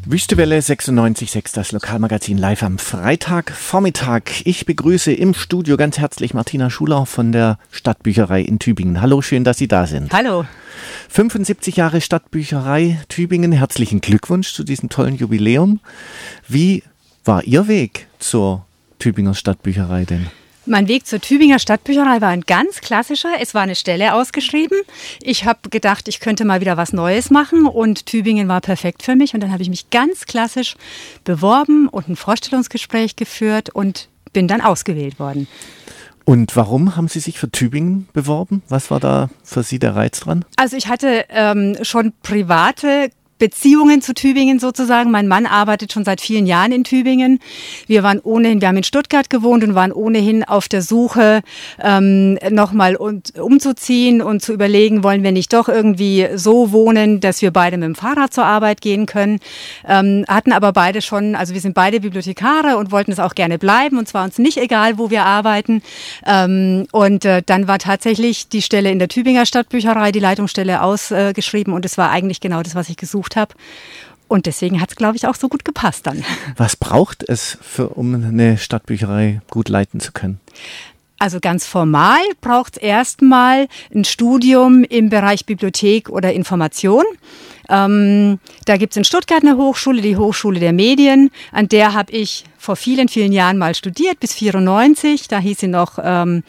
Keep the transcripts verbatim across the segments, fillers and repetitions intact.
Wüstewelle sechsundneunzig Komma sechs, das Lokalmagazin live am Freitagvormittag. Ich begrüße im Studio ganz herzlich Martina Schuler von der Stadtbücherei in Tübingen. Hallo, schön, dass Sie da sind. Hallo. fünfundsiebzig Jahre Stadtbücherei Tübingen. Herzlichen Glückwunsch zu diesem tollen Jubiläum. Wie war Ihr Weg zur Tübinger Stadtbücherei denn? Mein Weg zur Tübinger Stadtbücherei war ein ganz klassischer. Es war eine Stelle ausgeschrieben. Ich habe gedacht, ich könnte mal wieder was Neues machen und Tübingen war perfekt für mich. Und dann habe ich mich ganz klassisch beworben und ein Vorstellungsgespräch geführt und bin dann ausgewählt worden. Und warum haben Sie sich für Tübingen beworben? Was war da für Sie der Reiz dran? Also ich hatte ähm, schon private Beziehungen zu Tübingen sozusagen. Mein Mann arbeitet schon seit vielen Jahren in Tübingen. Wir waren ohnehin, wir haben in Stuttgart gewohnt und waren ohnehin auf der Suche, ähm, nochmal umzuziehen und zu überlegen, wollen wir nicht doch irgendwie so wohnen, dass wir beide mit dem Fahrrad zur Arbeit gehen können. Ähm, hatten aber beide schon, also wir sind beide Bibliothekare und wollten es auch gerne bleiben und zwar uns nicht egal, wo wir arbeiten. Ähm, und äh, dann war tatsächlich die Stelle in der Tübinger Stadtbücherei, die Leitungsstelle ausgeschrieben äh, und es war eigentlich genau das, was ich gesucht habe. Und deswegen hat es, glaube ich, auch so gut gepasst dann. Was braucht es, für, um eine Stadtbücherei gut leiten zu können? Also ganz formal braucht es erstmal ein Studium im Bereich Bibliothek oder Information. Ähm, da gibt es in Stuttgart eine Hochschule, die Hochschule der Medien. An der habe ich vor vielen, vielen Jahren mal studiert, bis vierundneunzig. Da hieß sie noch... Ähm,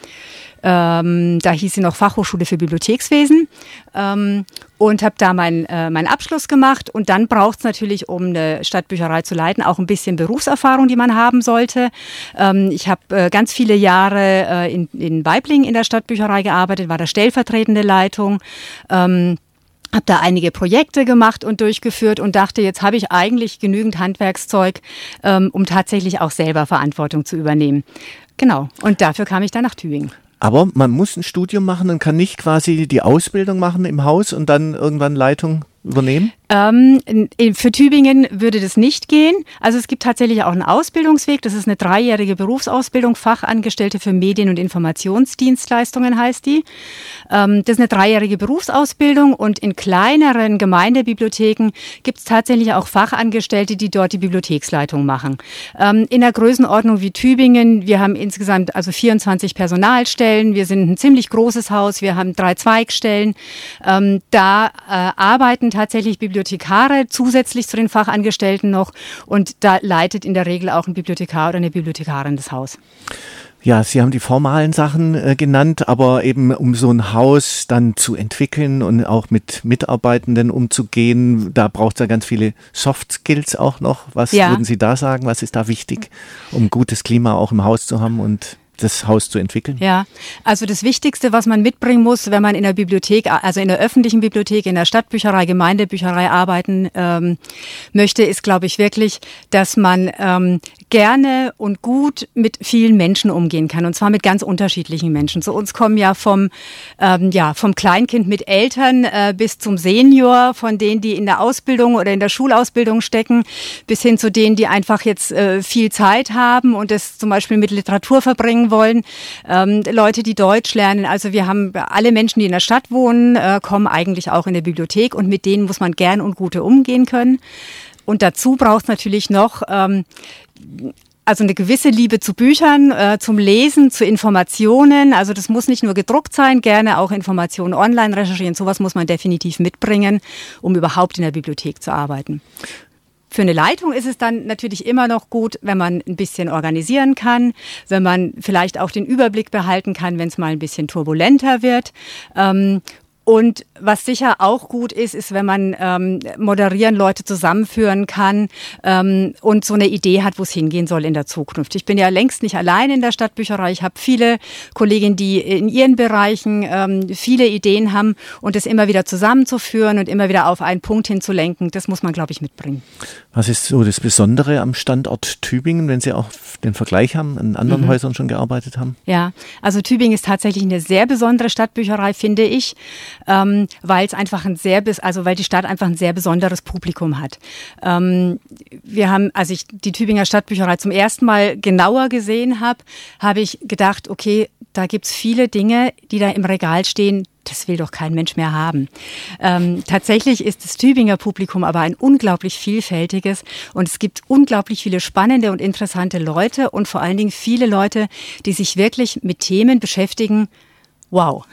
Ähm, da hieß sie noch Fachhochschule für Bibliothekswesen ähm, und habe da meinen äh, meinen Abschluss gemacht. Und dann braucht es natürlich, um eine Stadtbücherei zu leiten, auch ein bisschen Berufserfahrung, die man haben sollte. Ähm, ich habe äh, ganz viele Jahre äh, in, in Waiblingen in der Stadtbücherei gearbeitet, war da stellvertretende Leitung. Ähm, Habe da einige Projekte gemacht und durchgeführt und dachte, jetzt habe ich eigentlich genügend Handwerkszeug, ähm, um tatsächlich auch selber Verantwortung zu übernehmen. Genau, und dafür kam ich dann nach Tübingen. Aber man muss ein Studium machen und kann nicht quasi die Ausbildung machen im Haus und dann irgendwann Leitung übernehmen? Ähm, für Tübingen würde das nicht gehen. Also es gibt tatsächlich auch einen Ausbildungsweg. Das ist eine dreijährige Berufsausbildung, Fachangestellte für Medien- und Informationsdienstleistungen heißt die. Ähm, das ist eine dreijährige Berufsausbildung und in kleineren Gemeindebibliotheken gibt es tatsächlich auch Fachangestellte, die dort die Bibliotheksleitung machen. Ähm, in der Größenordnung wie Tübingen, wir haben insgesamt also vierundzwanzig Personalstellen, wir sind ein ziemlich großes Haus, wir haben drei Zweigstellen. Ähm, da äh, arbeiten tatsächlich Bibliothekare zusätzlich zu den Fachangestellten noch und da leitet in der Regel auch ein Bibliothekar oder eine Bibliothekarin das Haus. Ja, Sie haben die formalen Sachen äh, genannt, aber eben um so ein Haus dann zu entwickeln und auch mit Mitarbeitenden umzugehen, da braucht es ja ganz viele Soft Skills auch noch. Was ja. würden Sie da sagen? Was ist da wichtig, um gutes Klima auch im Haus zu haben und das Haus zu entwickeln? Ja, also das Wichtigste, was man mitbringen muss, wenn man in der Bibliothek, also in der öffentlichen Bibliothek, in der Stadtbücherei, Gemeindebücherei arbeiten ähm, möchte, ist, glaube ich, wirklich, dass man ähm, gerne und gut mit vielen Menschen umgehen kann und zwar mit ganz unterschiedlichen Menschen. Zu uns kommen ja vom, ähm, ja, vom Kleinkind mit Eltern äh, bis zum Senior, von denen, die in der Ausbildung oder in der Schulausbildung stecken, bis hin zu denen, die einfach jetzt äh, viel Zeit haben und das zum Beispiel mit Literatur verbringen wollen, ähm, Leute, die Deutsch lernen. Also wir haben alle Menschen, die in der Stadt wohnen, äh, kommen eigentlich auch in der Bibliothek und mit denen muss man gern und gut umgehen können. Und dazu braucht es natürlich noch ähm, also eine gewisse Liebe zu Büchern, äh, zum Lesen, zu Informationen. Also das muss nicht nur gedruckt sein, gerne auch Informationen online recherchieren. Sowas muss man definitiv mitbringen, um überhaupt in der Bibliothek zu arbeiten. Für eine Leitung ist es dann natürlich immer noch gut, wenn man ein bisschen organisieren kann, wenn man vielleicht auch den Überblick behalten kann, wenn es mal ein bisschen turbulenter wird. Ähm, Und was sicher auch gut ist, ist, wenn man ähm, moderieren, Leute zusammenführen kann ähm, und so eine Idee hat, wo es hingehen soll in der Zukunft. Ich bin ja längst nicht allein in der Stadtbücherei. Ich habe viele Kolleginnen, die in ihren Bereichen ähm, viele Ideen haben und das immer wieder zusammenzuführen und immer wieder auf einen Punkt hinzulenken, das muss man, glaube ich, mitbringen. Was ist so das Besondere am Standort Tübingen, wenn Sie auch den Vergleich haben, in anderen mhm. Häusern schon gearbeitet haben? Ja, also Tübingen ist tatsächlich eine sehr besondere Stadtbücherei, finde ich. Ähm, weil es einfach ein sehr, also weil die Stadt einfach ein sehr besonderes Publikum hat. Ähm, wir haben, als ich die Tübinger Stadtbücherei zum ersten Mal genauer gesehen habe, habe ich gedacht, okay, da gibt's viele Dinge, die da im Regal stehen, das will doch kein Mensch mehr haben. Ähm, tatsächlich ist das Tübinger Publikum aber ein unglaublich vielfältiges und es gibt unglaublich viele spannende und interessante Leute und vor allen Dingen viele Leute, die sich wirklich mit Themen beschäftigen. Wow.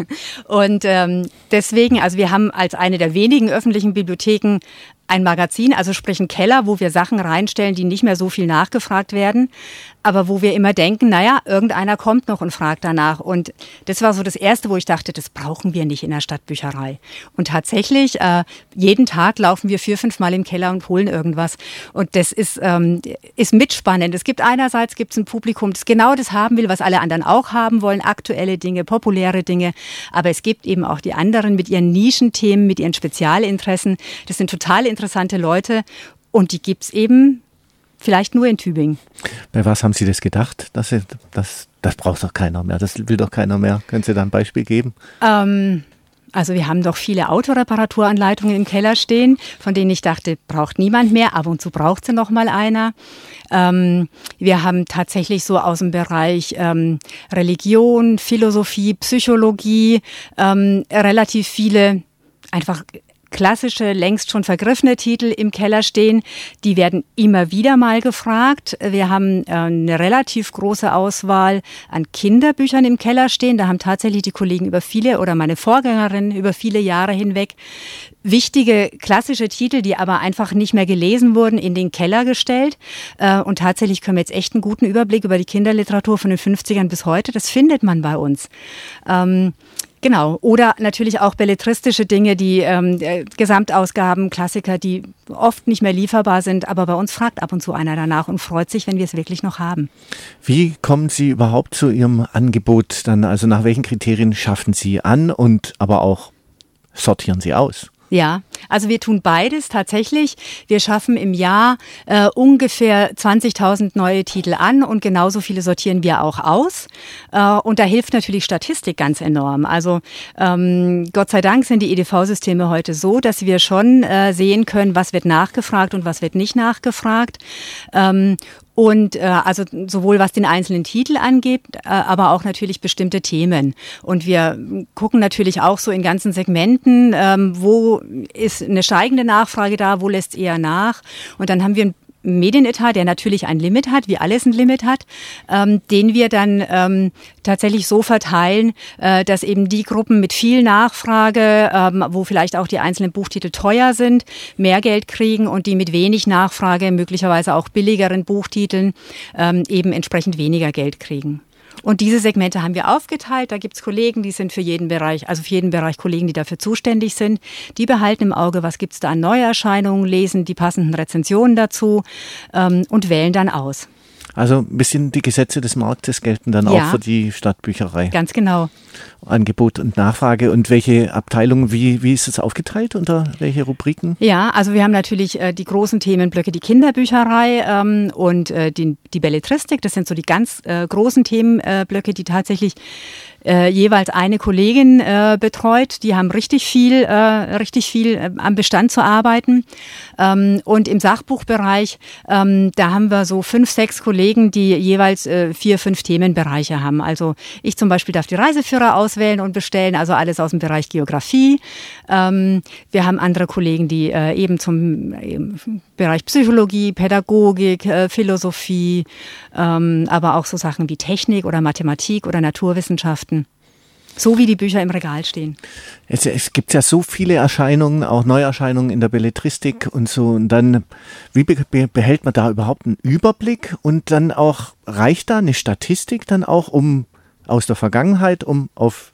Und ähm, deswegen, also wir haben als eine der wenigen öffentlichen Bibliotheken ein Magazin, also sprich ein Keller, wo wir Sachen reinstellen, die nicht mehr so viel nachgefragt werden, aber wo wir immer denken, naja, irgendeiner kommt noch und fragt danach. Und das war so das Erste, wo ich dachte, das brauchen wir nicht in der Stadtbücherei. Und tatsächlich, äh, jeden Tag laufen wir vier, fünf Mal im Keller und holen irgendwas. Und das ist, ähm, ist mitspannend. Es gibt einerseits gibt's ein Publikum, das genau das haben will, was alle anderen auch haben wollen, aktuelle Dinge, populäre Dinge. Aber es gibt eben auch die anderen mit ihren Nischenthemen, mit ihren Spezialinteressen. Das sind total interessante Leute und die gibt's eben vielleicht nur in Tübingen. Bei was haben Sie das gedacht? Das, das, das braucht doch keiner mehr, das will doch keiner mehr. Können Sie da ein Beispiel geben? Ähm, also wir haben doch viele Autoreparaturanleitungen im Keller stehen, von denen ich dachte, braucht niemand mehr. Ab und zu braucht sie noch mal einer. Ähm, wir haben tatsächlich so aus dem Bereich ähm, Religion, Philosophie, Psychologie ähm, relativ viele einfach klassische, längst schon vergriffene Titel im Keller stehen. Die werden immer wieder mal gefragt. Wir haben äh, eine relativ große Auswahl an Kinderbüchern im Keller stehen. Da haben tatsächlich die Kollegen über viele oder meine Vorgängerin über viele Jahre hinweg wichtige klassische Titel, die aber einfach nicht mehr gelesen wurden, in den Keller gestellt. Äh, und tatsächlich können wir jetzt echt einen guten Überblick über die Kinderliteratur von den fünfzigern bis heute. Das findet man bei uns. Ähm, Genau. Oder natürlich auch belletristische Dinge, die ähm, Gesamtausgaben, Klassiker, die oft nicht mehr lieferbar sind. Aber bei uns fragt ab und zu einer danach und freut sich, wenn wir es wirklich noch haben. Wie kommen Sie überhaupt zu Ihrem Angebot dann? Also nach welchen Kriterien schaffen Sie an und aber auch sortieren Sie aus? Ja, also wir tun beides tatsächlich. Wir schaffen im Jahr äh, ungefähr zwanzigtausend neue Titel an und genauso viele sortieren wir auch aus. Äh, und da hilft natürlich Statistik ganz enorm. Also ähm, Gott sei Dank sind die E D V-Systeme heute so, dass wir schon äh, sehen können, was wird nachgefragt und was wird nicht nachgefragt. Ähm, Und äh, also sowohl was den einzelnen Titel angeht, äh, aber auch natürlich bestimmte Themen. Und wir gucken natürlich auch so in ganzen Segmenten, ähm, wo ist eine steigende Nachfrage da, wo lässt eher nach. Und dann haben wir ein Medienetat, der natürlich ein Limit hat, wie alles ein Limit hat, ähm, den wir dann ähm, tatsächlich so verteilen, äh, dass eben die Gruppen mit viel Nachfrage, ähm, wo vielleicht auch die einzelnen Buchtitel teuer sind, mehr Geld kriegen und die mit wenig Nachfrage, möglicherweise auch billigeren Buchtiteln, ähm, eben entsprechend weniger Geld kriegen. Und diese Segmente haben wir aufgeteilt. Da gibt's Kollegen, die sind für jeden Bereich, also für jeden Bereich Kollegen, die dafür zuständig sind. Die behalten im Auge, was gibt's da an Neuerscheinungen, lesen die passenden Rezensionen dazu ähm, und wählen dann aus. Also ein bisschen die Gesetze des Marktes gelten dann ja, auch für die Stadtbücherei. Ganz genau. Angebot und Nachfrage. Und welche Abteilungen, wie, wie ist es aufgeteilt, unter welche Rubriken? Ja, also wir haben natürlich äh, die großen Themenblöcke, die Kinderbücherei ähm, und äh, die, die Belletristik. Das sind so die ganz äh, großen Themenblöcke, die tatsächlich äh, jeweils eine Kollegin äh, betreut. Die haben richtig viel, äh, richtig viel äh, am Bestand zu arbeiten. Ähm, und im Sachbuchbereich, ähm, da haben wir so fünf, sechs Kollegen, die jeweils äh, vier, fünf Themenbereiche haben. Also ich zum Beispiel darf die Reiseführer auswählen und bestellen, also alles aus dem Bereich Geografie. Ähm, wir haben andere Kollegen, die äh, eben zum äh, Bereich Psychologie, Pädagogik, äh, Philosophie, ähm, aber auch so Sachen wie Technik oder Mathematik oder Naturwissenschaften. So wie die Bücher im Regal stehen. Es, es gibt ja so viele Erscheinungen, auch Neuerscheinungen in der Belletristik und so. Und dann, wie be- behält man da überhaupt einen Überblick? Und dann auch, reicht da eine Statistik dann auch, um aus der Vergangenheit, um auf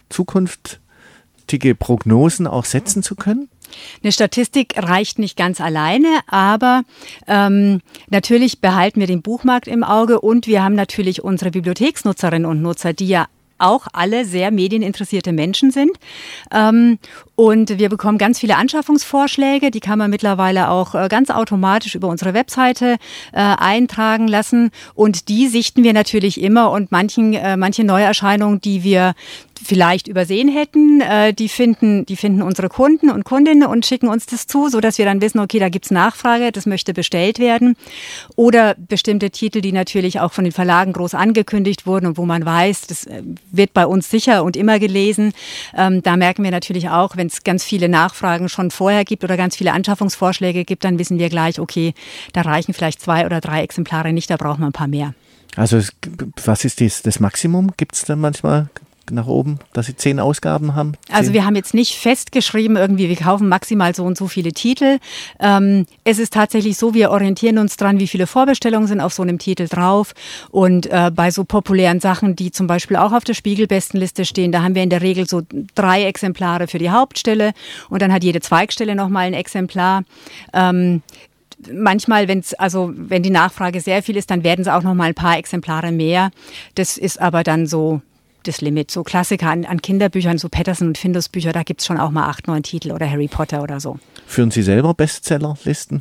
zukünftige Prognosen auch setzen zu können? Eine Statistik reicht nicht ganz alleine, aber ähm, natürlich behalten wir den Buchmarkt im Auge und wir haben natürlich unsere Bibliotheksnutzerinnen und Nutzer, die ja auch alle sehr medieninteressierte Menschen sind. Ähm, und wir bekommen ganz viele Anschaffungsvorschläge, die kann man mittlerweile auch äh, ganz automatisch über unsere Webseite äh, eintragen lassen. Und die sichten wir natürlich immer und manchen, äh, manche Neuerscheinungen, die wir vielleicht übersehen hätten, äh, die finden, die finden unsere Kunden und Kundinnen und schicken uns das zu, sodass wir dann wissen, okay, da gibt's Nachfrage, das möchte bestellt werden. Oder bestimmte Titel, die natürlich auch von den Verlagen groß angekündigt wurden und wo man weiß, das wird bei uns sicher und immer gelesen. Ähm, da merken wir natürlich auch, wenn es ganz viele Nachfragen schon vorher gibt oder ganz viele Anschaffungsvorschläge gibt, dann wissen wir gleich, okay, da reichen vielleicht zwei oder drei Exemplare nicht, da brauchen wir ein paar mehr. Also was ist das, das Maximum? Gibt es dann manchmal nach oben, dass Sie zehn Ausgaben haben? Zehn? Also wir haben jetzt nicht festgeschrieben, irgendwie wir kaufen maximal so und so viele Titel. Ähm, es ist tatsächlich so, wir orientieren uns dran, wie viele Vorbestellungen sind auf so einem Titel drauf. Und äh, bei so populären Sachen, die zum Beispiel auch auf der Spiegel-Bestenliste stehen, da haben wir in der Regel so drei Exemplare für die Hauptstelle und dann hat jede Zweigstelle nochmal ein Exemplar. Ähm, Manchmal, wenn's, also wenn die Nachfrage sehr viel ist, dann werden es auch noch mal ein paar Exemplare mehr. Das ist aber dann so das Limit. So Klassiker an, an Kinderbüchern, so Patterson und Findus Bücher, da gibt es schon auch mal acht, neun Titel oder Harry Potter oder so. Führen Sie selber Bestsellerlisten?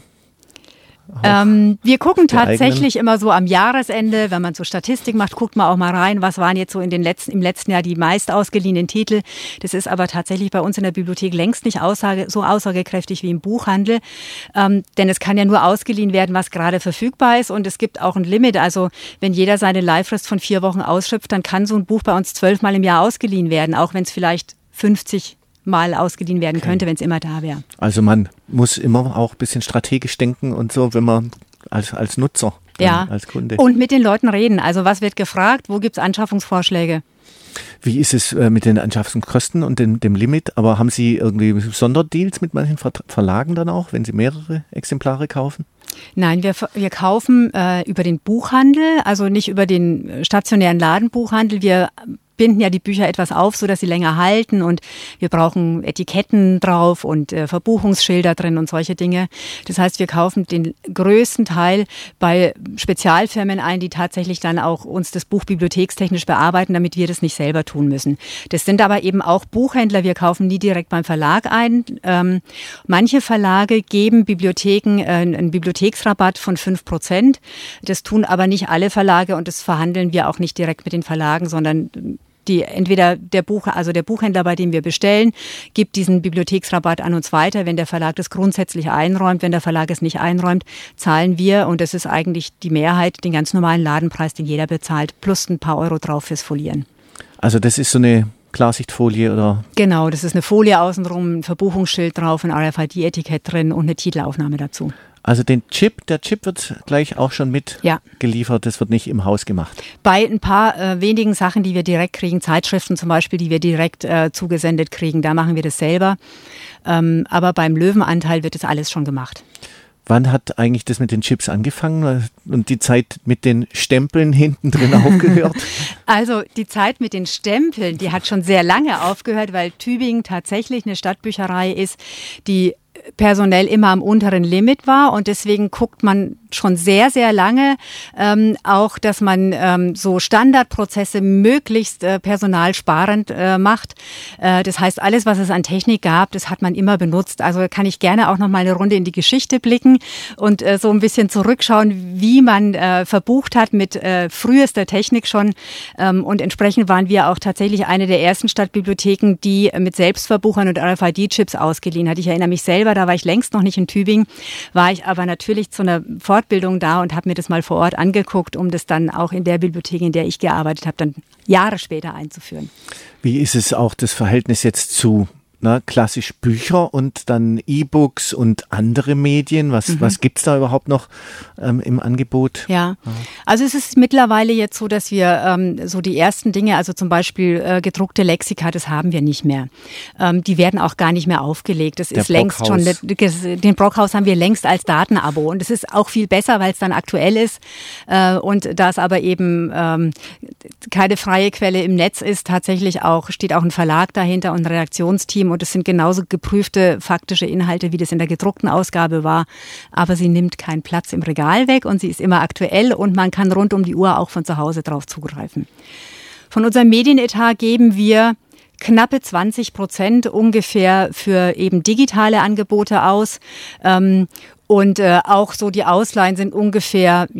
Ähm, wir gucken tatsächlich immer so am Jahresende, wenn man so Statistik macht, guckt man auch mal rein, was waren jetzt so in den letzten, im letzten Jahr die meist ausgeliehenen Titel. Das ist aber tatsächlich bei uns in der Bibliothek längst nicht aussage, so aussagekräftig wie im Buchhandel, ähm, denn es kann ja nur ausgeliehen werden, was gerade verfügbar ist und es gibt auch ein Limit. Also wenn jeder seine Leihfrist von vier Wochen ausschöpft, dann kann so ein Buch bei uns zwölfmal im Jahr ausgeliehen werden, auch wenn es vielleicht fünfzig Mal ausgeliehen werden könnte, okay, wenn es immer da wäre. Also man muss immer auch ein bisschen strategisch denken und so, wenn man als, als Nutzer, ja, als Kunde. Und mit den Leuten reden. Also was wird gefragt, wo gibt es Anschaffungsvorschläge? Wie ist es äh, mit den Anschaffungskosten und dem, dem Limit? Aber haben Sie irgendwie Sonderdeals mit manchen Ver- Verlagen dann auch, wenn Sie mehrere Exemplare kaufen? Nein, wir, wir kaufen äh, über den Buchhandel, also nicht über den stationären Ladenbuchhandel. Wir binden ja die Bücher etwas auf, so dass sie länger halten und wir brauchen Etiketten drauf und äh, Verbuchungsschilder drin und solche Dinge. Das heißt, wir kaufen den größten Teil bei Spezialfirmen ein, die tatsächlich dann auch uns das Buch bibliothekstechnisch bearbeiten, damit wir das nicht selber tun müssen. Das sind aber eben auch Buchhändler. Wir kaufen nie direkt beim Verlag ein. Ähm, manche Verlage geben Bibliotheken äh, einen Bibliotheksrabatt von fünf Prozent. Das tun aber nicht alle Verlage und das verhandeln wir auch nicht direkt mit den Verlagen, sondern die entweder der Buch, also der Buchhändler, bei dem wir bestellen, gibt diesen Bibliotheksrabatt an uns weiter. Wenn der Verlag das grundsätzlich einräumt, wenn der Verlag es nicht einräumt, zahlen wir, und das ist eigentlich die Mehrheit, den ganz normalen Ladenpreis, den jeder bezahlt, plus ein paar Euro drauf fürs Folieren. Also das ist so eine Klarsichtfolie oder? Genau, das ist eine Folie außenrum, ein Verbuchungsschild drauf, ein R F I D-Etikett drin und eine Titelaufnahme dazu. Also den Chip, der Chip wird gleich auch schon mit ja. geliefert, das wird nicht im Haus gemacht. Bei ein paar äh, wenigen Sachen, die wir direkt kriegen, Zeitschriften zum Beispiel, die wir direkt äh, zugesendet kriegen, da machen wir das selber. Ähm, aber beim Löwenanteil wird das alles schon gemacht. Wann hat eigentlich das mit den Chips angefangen und die Zeit mit den Stempeln hinten drin aufgehört? Also die Zeit mit den Stempeln, die hat schon sehr lange aufgehört, weil Tübingen tatsächlich eine Stadtbücherei ist, die personell immer am unteren Limit war und deswegen guckt man schon sehr, sehr lange ähm, auch, dass man ähm, so Standardprozesse möglichst äh, personalsparend äh, macht. Äh, das heißt, alles, was es an Technik gab, das hat man immer benutzt. Also kann ich gerne auch noch mal eine Runde in die Geschichte blicken und äh, so ein bisschen zurückschauen, wie man äh, verbucht hat mit äh, frühester Technik schon. Ähm, und entsprechend waren wir auch tatsächlich eine der ersten Stadtbibliotheken, die mit Selbstverbuchern und R F I D-Chips ausgeliehen hat. Ich erinnere mich selber, da war ich längst noch nicht in Tübingen, war ich aber natürlich zu einer Fortbildung da und habe mir das mal vor Ort angeguckt, um das dann auch in der Bibliothek, in der ich gearbeitet habe, dann Jahre später einzuführen. Wie ist es auch das Verhältnis jetzt zu na, klassisch Bücher und dann E-Books und andere Medien? Was, mhm. was gibt es da überhaupt noch ähm, im Angebot? Ja, also es ist mittlerweile jetzt so, dass wir ähm, so die ersten Dinge, also zum Beispiel äh, gedruckte Lexika, das haben wir nicht mehr. Ähm, die werden auch gar nicht mehr aufgelegt. Das Der ist längst Brockhaus. schon, den Brockhaus haben wir längst als Datenabo und das ist auch viel besser, weil es dann aktuell ist äh, und da es aber eben ähm, keine freie Quelle im Netz ist, tatsächlich auch, steht auch ein Verlag dahinter und ein Redaktionsteam und es sind genauso geprüfte faktische Inhalte, wie das in der gedruckten Ausgabe war. Aber sie nimmt keinen Platz im Regal weg und sie ist immer aktuell und man kann rund um die Uhr auch von zu Hause drauf zugreifen. Von unserem Medienetat geben wir knappe zwanzig Prozent ungefähr für eben digitale Angebote aus. Ähm, Und äh, auch so die Ausleihen sind ungefähr ja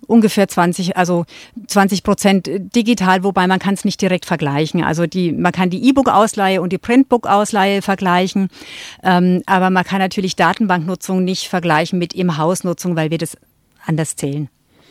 ungefähr zwanzig, also zwanzig Prozent digital, wobei man kann es nicht direkt vergleichen. Also die, man kann die E-Book-Ausleihe und die Printbook-Ausleihe vergleichen, ähm, aber man kann natürlich Datenbanknutzung nicht vergleichen mit Im-Haus-Nutzung, weil wir das anders zählen.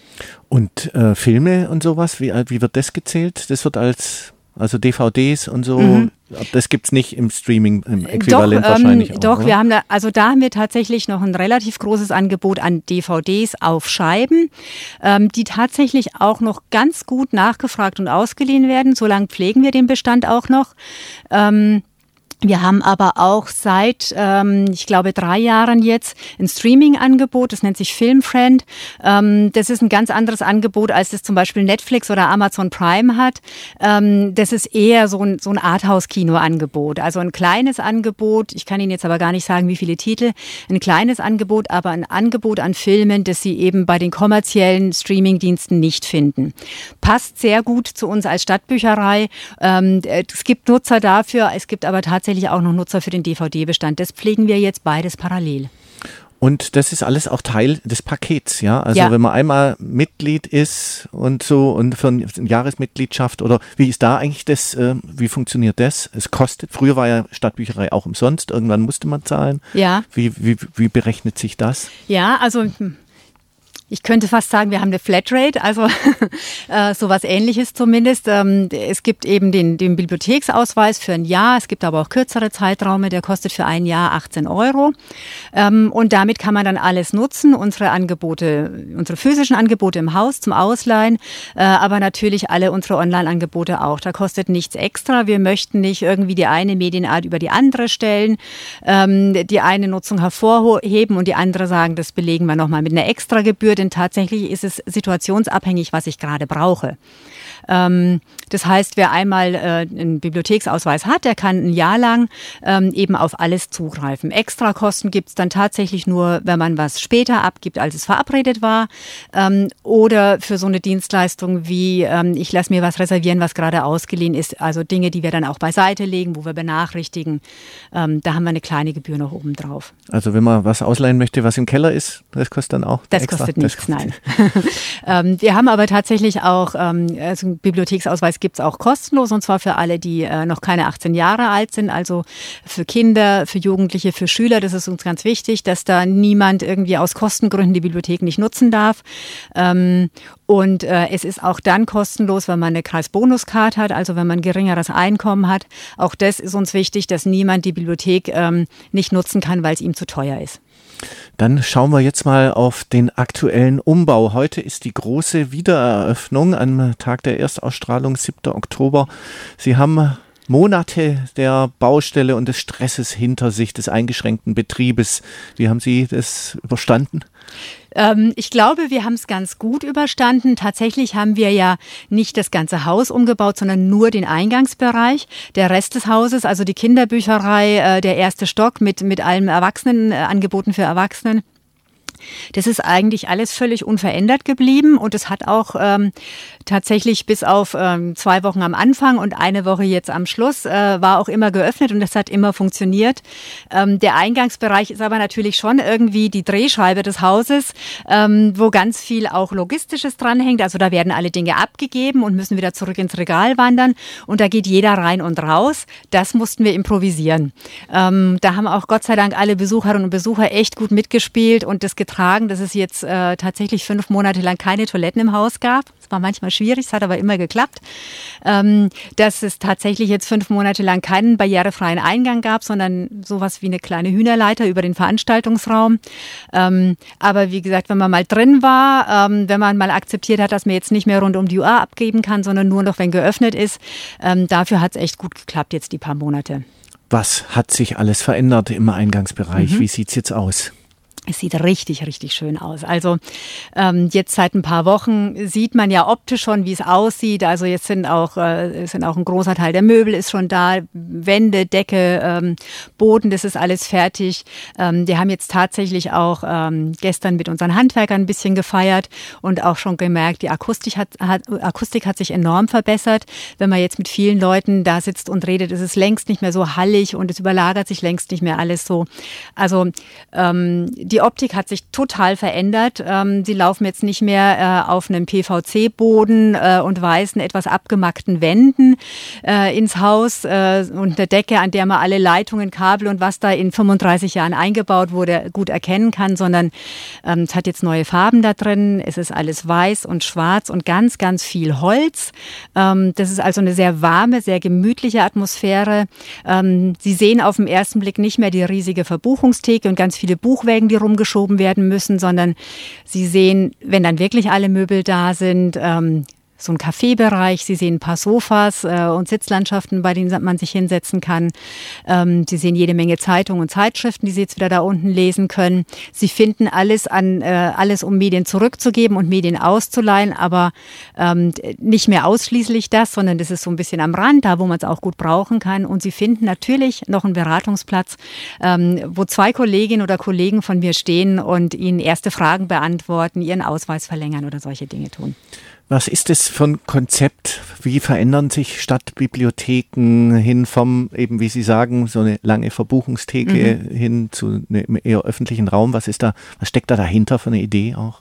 Und äh, Filme und sowas, wie, wie wird das gezählt? Das wird als, also D V Ds und so, Mhm. das gibt es nicht im Streaming, im Äquivalent doch, wahrscheinlich ähm, auch, Doch, oder? wir haben da, also da haben wir tatsächlich noch ein relativ großes Angebot an D V Ds auf Scheiben, ähm, die tatsächlich auch noch ganz gut nachgefragt und ausgeliehen werden. Solange pflegen wir den Bestand auch noch. Ähm, Wir haben aber auch seit, ähm, ich glaube, drei Jahren jetzt ein Streaming-Angebot, das nennt sich Filmfriend. Ähm, das ist ein ganz anderes Angebot, als es zum Beispiel Netflix oder Amazon Prime hat. Ähm, das ist eher so ein, so ein Arthouse-Kino-Angebot, also ein kleines Angebot. Ich kann Ihnen jetzt aber gar nicht sagen, wie viele Titel. Ein kleines Angebot, aber ein Angebot an Filmen, das Sie eben bei den kommerziellen Streaming-Diensten nicht finden. Passt sehr gut zu uns als Stadtbücherei. Ähm, es gibt Nutzer dafür, es gibt aber tatsächlich auch noch Nutzer für den D V D-Bestand. Das pflegen wir jetzt beides parallel. Und das ist alles auch Teil des Pakets, ja? Also Ja. wenn man einmal Mitglied ist und so und für eine Jahresmitgliedschaft oder wie ist da eigentlich das, äh, wie funktioniert das? Es kostet, früher war ja Stadtbücherei auch umsonst, irgendwann musste man zahlen. Ja. Wie, wie, wie berechnet sich das? Ja, also hm, ich könnte fast sagen, wir haben eine Flatrate, also äh, sowas Ähnliches zumindest. Ähm, es gibt eben den, den Bibliotheksausweis für ein Jahr, es gibt aber auch kürzere Zeitraume, der kostet für ein Jahr achtzehn Euro. Ähm, und damit kann man dann alles nutzen, unsere Angebote, unsere physischen Angebote im Haus zum Ausleihen, äh, aber natürlich alle unsere Online-Angebote auch. Da kostet nichts extra. Wir möchten nicht irgendwie die eine Medienart über die andere stellen, ähm, die eine Nutzung hervorheben und die andere sagen, das belegen wir nochmal mit einer Extragebühr. Denn tatsächlich ist es situationsabhängig, was ich gerade brauche. Ähm, das heißt, wer einmal äh, einen Bibliotheksausweis hat, der kann ein Jahr lang ähm, eben auf alles zugreifen. Extrakosten gibt es dann tatsächlich nur, wenn man was später abgibt, als es verabredet war. Ähm, oder für so eine Dienstleistung wie, ähm, ich lasse mir was reservieren, was gerade ausgeliehen ist. Also Dinge, die wir dann auch beiseite legen, wo wir benachrichtigen. Ähm, da haben wir eine kleine Gebühr noch oben drauf. Also wenn man was ausleihen möchte, was im Keller ist, das kostet dann auch Das extra? kostet nichts, das kostet nein. ähm, wir haben aber tatsächlich auch, ähm, also einen Bibliotheksausweis gibt es auch kostenlos, und zwar für alle, die äh, noch keine achtzehn Jahre alt sind, also für Kinder, für Jugendliche, für Schüler. Das ist uns ganz wichtig, dass da niemand irgendwie aus Kostengründen die Bibliothek nicht nutzen darf. Ähm, und äh, es ist auch dann kostenlos, wenn man eine Kreisbonuskarte hat, also wenn man geringeres Einkommen hat. Auch das ist uns wichtig, dass niemand die Bibliothek ähm, nicht nutzen kann, weil es ihm zu teuer ist. Dann schauen wir jetzt mal auf den aktuellen Umbau. Heute ist die große Wiedereröffnung am Tag der Erstausstrahlung, siebter Oktober. Sie haben Monate der Baustelle und des Stresses hinter sich, des eingeschränkten Betriebes. Wie haben Sie das überstanden? Ähm, ich glaube, wir haben es ganz gut überstanden. Tatsächlich haben wir ja nicht das ganze Haus umgebaut, sondern nur den Eingangsbereich. Der Rest des Hauses, also die Kinderbücherei, äh, der erste Stock mit, mit allem Erwachsenen, äh, Angeboten für Erwachsenen. Das ist eigentlich alles völlig unverändert geblieben und es hat auch ähm, tatsächlich bis auf ähm, zwei Wochen am Anfang und eine Woche jetzt am Schluss äh, war auch immer geöffnet und das hat immer funktioniert. Ähm, der Eingangsbereich ist aber natürlich schon irgendwie die Drehscheibe des Hauses, ähm, wo ganz viel auch Logistisches dranhängt. Also da werden alle Dinge abgegeben und müssen wieder zurück ins Regal wandern und da geht jeder rein und raus. Das mussten wir improvisieren. Ähm, da haben auch Gott sei Dank alle Besucherinnen und Besucher echt gut mitgespielt und das getragen, dass es jetzt äh, tatsächlich fünf Monate lang keine Toiletten im Haus gab. Es war manchmal schwierig, es hat aber immer geklappt. Ähm, dass es tatsächlich jetzt fünf Monate lang keinen barrierefreien Eingang gab, sondern sowas wie eine kleine Hühnerleiter über den Veranstaltungsraum. Ähm, aber wie gesagt, wenn man mal drin war, ähm, wenn man mal akzeptiert hat, dass man jetzt nicht mehr rund um die Uhr abgeben kann, sondern nur noch, wenn geöffnet ist, ähm, dafür hat es echt gut geklappt jetzt die paar Monate. Was hat sich alles verändert im Eingangsbereich? Mhm. Wie sieht es jetzt aus? Es sieht richtig, richtig schön aus. Also ähm, jetzt seit ein paar Wochen sieht man ja optisch schon, wie es aussieht. Also jetzt sind auch, äh, sind auch ein großer Teil der Möbel ist schon da, Wände, Decke, ähm, Boden, das ist alles fertig. Ähm, wir haben jetzt tatsächlich auch ähm, gestern mit unseren Handwerkern ein bisschen gefeiert und auch schon gemerkt, die Akustik hat, hat, Akustik hat sich enorm verbessert. Wenn man jetzt mit vielen Leuten da sitzt und redet, ist es längst nicht mehr so hallig und es überlagert sich längst nicht mehr alles so. Also ähm, die die Optik hat sich total verändert. Ähm, sie laufen jetzt nicht mehr äh, auf einem P V C-Boden äh, und weißen, etwas abgemackten Wänden äh, ins Haus äh, und eine Decke, an der man alle Leitungen, Kabel und was da in fünfunddreißig Jahren eingebaut wurde, gut erkennen kann, sondern ähm, es hat jetzt neue Farben da drin. Es ist alles weiß und schwarz und ganz, ganz viel Holz. Ähm, das ist also eine sehr warme, sehr gemütliche Atmosphäre. Ähm, Sie sehen auf den ersten Blick nicht mehr die riesige Verbuchungstheke und ganz viele Buchwägen, die rumgeschoben werden müssen, sondern Sie sehen, wenn dann wirklich alle Möbel da sind, ähm, so ein Kaffeebereich. Sie sehen ein paar Sofas äh, und Sitzlandschaften, bei denen man sich hinsetzen kann. Ähm, Sie sehen jede Menge Zeitungen und Zeitschriften, die Sie jetzt wieder da unten lesen können. Sie finden alles an äh, alles, um Medien zurückzugeben und Medien auszuleihen, aber ähm, nicht mehr ausschließlich das, sondern das ist so ein bisschen am Rand, da wo man es auch gut brauchen kann. Und Sie finden natürlich noch einen Beratungsplatz, ähm, wo zwei Kolleginnen oder Kollegen von mir stehen und Ihnen erste Fragen beantworten, Ihren Ausweis verlängern oder solche Dinge tun. Was ist das für ein Konzept? Wie verändern sich Stadtbibliotheken hin vom, eben wie Sie sagen, so eine lange Verbuchungstheke mhm. hin zu einem eher öffentlichen Raum? Was ist da, was steckt da dahinter für eine Idee auch?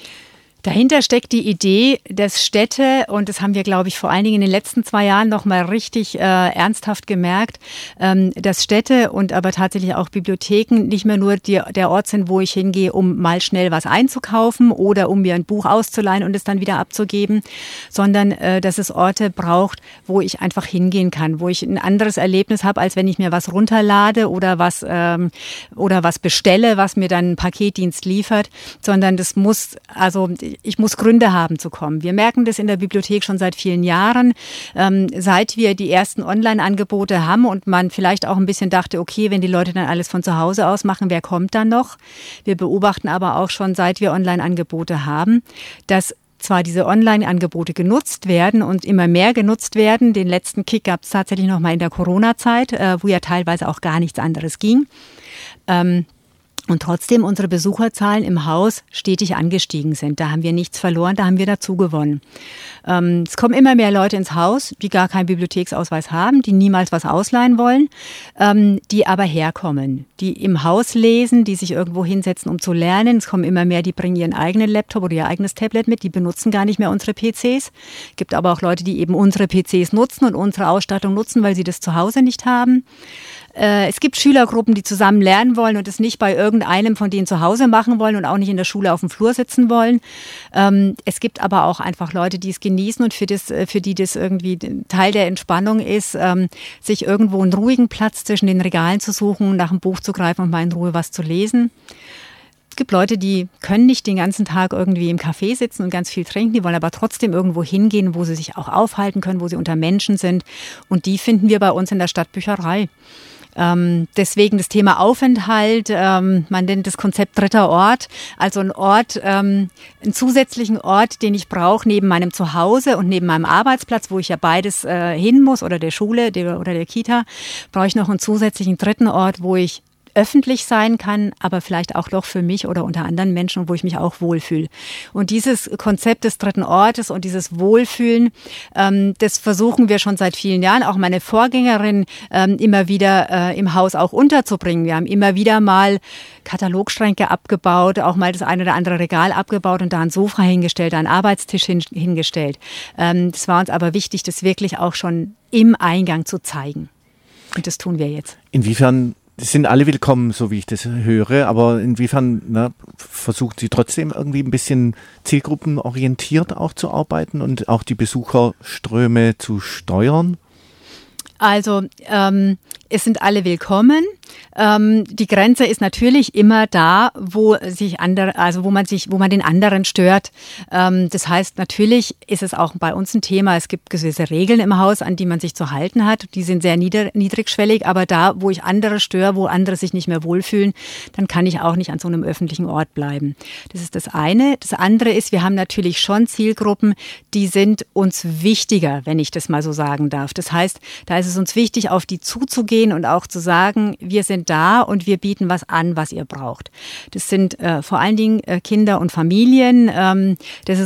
Dahinter steckt die Idee, dass Städte, und das haben wir, glaube ich, vor allen Dingen in den letzten zwei Jahren noch mal richtig äh, ernsthaft gemerkt, ähm, dass Städte und aber tatsächlich auch Bibliotheken nicht mehr nur die, der Ort sind, wo ich hingehe, um mal schnell was einzukaufen oder um mir ein Buch auszuleihen und es dann wieder abzugeben, sondern äh, dass es Orte braucht, wo ich einfach hingehen kann, wo ich ein anderes Erlebnis habe, als wenn ich mir was runterlade oder was ähm, oder was bestelle, was mir dann ein Paketdienst liefert, sondern das muss, also ich muss Gründe haben zu kommen. Wir merken das in der Bibliothek schon seit vielen Jahren, ähm, seit wir die ersten Online-Angebote haben und man vielleicht auch ein bisschen dachte, okay, wenn die Leute dann alles von zu Hause aus machen, wer kommt dann noch? Wir beobachten aber auch schon, seit wir Online-Angebote haben, dass zwar diese Online-Angebote genutzt werden und immer mehr genutzt werden. Den letzten Kick gab es tatsächlich noch mal in der Corona-Zeit, äh, wo ja teilweise auch gar nichts anderes ging. Ähm, Und trotzdem unsere Besucherzahlen im Haus stetig angestiegen sind. Da haben wir nichts verloren, da haben wir dazu gewonnen. Ähm, es kommen immer mehr Leute ins Haus, die gar keinen Bibliotheksausweis haben, die niemals was ausleihen wollen, ähm, die aber herkommen, die im Haus lesen, die sich irgendwo hinsetzen, um zu lernen. Es kommen immer mehr, die bringen ihren eigenen Laptop oder ihr eigenes Tablet mit, die benutzen gar nicht mehr unsere P Cs. Es gibt aber auch Leute, die eben unsere P Cs nutzen und unsere Ausstattung nutzen, weil sie das zu Hause nicht haben. Es gibt Schülergruppen, die zusammen lernen wollen und es nicht bei irgendeinem von denen zu Hause machen wollen und auch nicht in der Schule auf dem Flur sitzen wollen. Es gibt aber auch einfach Leute, die es genießen und für, das, für die das irgendwie Teil der Entspannung ist, sich irgendwo einen ruhigen Platz zwischen den Regalen zu suchen, nach einem Buch zu greifen und mal in Ruhe was zu lesen. Es gibt Leute, die können nicht den ganzen Tag irgendwie im Café sitzen und ganz viel trinken, die wollen aber trotzdem irgendwo hingehen, wo sie sich auch aufhalten können, wo sie unter Menschen sind. Und die finden wir bei uns in der Stadtbücherei. Ähm, deswegen das Thema Aufenthalt, ähm, man nennt das Konzept dritter Ort, also ein Ort, ähm, einen zusätzlichen Ort, den ich brauche neben meinem Zuhause und neben meinem Arbeitsplatz, wo ich ja beides äh, hin muss oder der Schule der, oder der Kita, brauche ich noch einen zusätzlichen dritten Ort, wo ich öffentlich sein kann, aber vielleicht auch doch für mich oder unter anderen Menschen, wo ich mich auch wohlfühle. Und dieses Konzept des dritten Ortes und dieses Wohlfühlen, ähm, das versuchen wir schon seit vielen Jahren, auch meine Vorgängerin ähm, immer wieder äh, im Haus auch unterzubringen. Wir haben immer wieder mal Katalogschränke abgebaut, auch mal das eine oder andere Regal abgebaut und da ein Sofa hingestellt, einen Arbeitstisch hin, hingestellt. Ähm, das war uns aber wichtig, das wirklich auch schon im Eingang zu zeigen. Und das tun wir jetzt. Inwiefern sind alle willkommen, so wie ich das höre, aber inwiefern ne, versucht sie trotzdem irgendwie ein bisschen zielgruppenorientiert auch zu arbeiten und auch die Besucherströme zu steuern? Also ähm, es sind alle willkommen. Ähm, die Grenze ist natürlich immer da, wo sich andere, also wo man sich, wo man den anderen stört. Ähm, das heißt, natürlich ist es auch bei uns ein Thema. Es gibt gewisse Regeln im Haus, an die man sich zu halten hat. Die sind sehr nieder, niedrigschwellig, aber da, wo ich andere störe, wo andere sich nicht mehr wohlfühlen, dann kann ich auch nicht an so einem öffentlichen Ort bleiben. Das ist das eine. Das andere ist, wir haben natürlich schon Zielgruppen, die sind uns wichtiger, wenn ich das mal so sagen darf. Das heißt, da ist es uns wichtig, auf die zuzugehen und auch zu sagen, wir sind da und wir bieten was an, was ihr braucht. Das sind äh, vor allen Dingen äh, Kinder und Familien. Ähm, das ist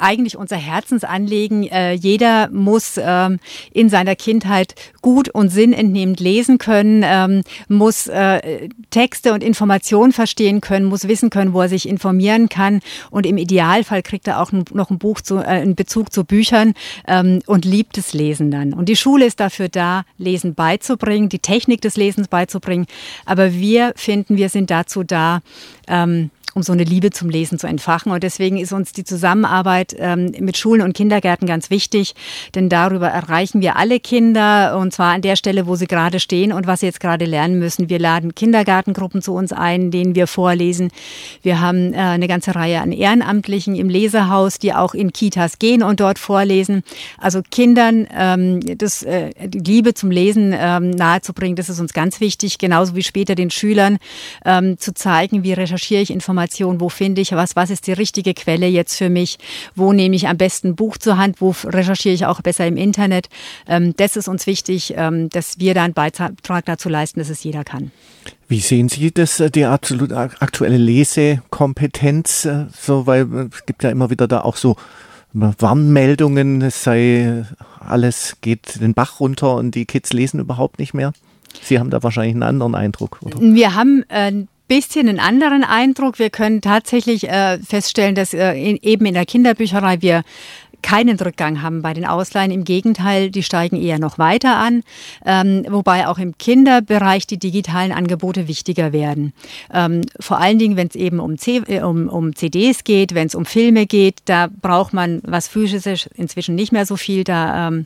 eigentlich unser Herzensanliegen. Äh, jeder muss ähm, in seiner Kindheit gut und sinnentnehmend lesen können, ähm, muss äh, Texte und Informationen verstehen können, muss wissen können, wo er sich informieren kann. Und im Idealfall kriegt er auch noch ein Buch zu, äh, einen Bezug zu Büchern ähm, und liebt das Lesen dann. Und die Schule ist dafür da, Lesen beizubringen, die Technik des Lesens beizubringen. Aber wir finden, wir sind dazu da, ähm, um so eine Liebe zum Lesen zu entfachen. Und deswegen ist uns die Zusammenarbeit ähm, mit Schulen und Kindergärten ganz wichtig, denn darüber erreichen wir alle Kinder, und zwar an der Stelle, wo sie gerade stehen und was sie jetzt gerade lernen müssen. Wir laden Kindergartengruppen zu uns ein, denen wir vorlesen. Wir haben äh, eine ganze Reihe an Ehrenamtlichen im Lesehaus, die auch in Kitas gehen und dort vorlesen. Also Kindern ähm, das, äh, die Liebe zum Lesen ähm, nahezubringen, das ist uns ganz wichtig, genauso wie später den Schülern ähm, zu zeigen, wie recherchiere ich Informationen, wo finde ich was, was ist die richtige Quelle jetzt für mich, wo nehme ich am besten ein Buch zur Hand, wo recherchiere ich auch besser im Internet. Ähm, das ist uns wichtig, ähm, dass wir da einen Beitrag dazu leisten, dass es jeder kann. Wie sehen Sie das, die absolut aktuelle Lesekompetenz? So, weil es gibt ja immer wieder da auch so Warnmeldungen, es sei alles geht den Bach runter und die Kids lesen überhaupt nicht mehr. Sie haben da wahrscheinlich einen anderen Eindruck, oder? Wir haben äh, bisschen einen anderen Eindruck. Wir können tatsächlich äh, feststellen, dass äh, in, eben in der Kinderbücherei wir keinen Rückgang haben bei den Ausleihen. Im Gegenteil, die steigen eher noch weiter an, ähm, wobei auch im Kinderbereich die digitalen Angebote wichtiger werden. Ähm, vor allen Dingen, wenn es eben um, C- äh, um, um C Ds geht, wenn es um Filme geht, da braucht man was Physisches inzwischen nicht mehr so viel. Da ähm,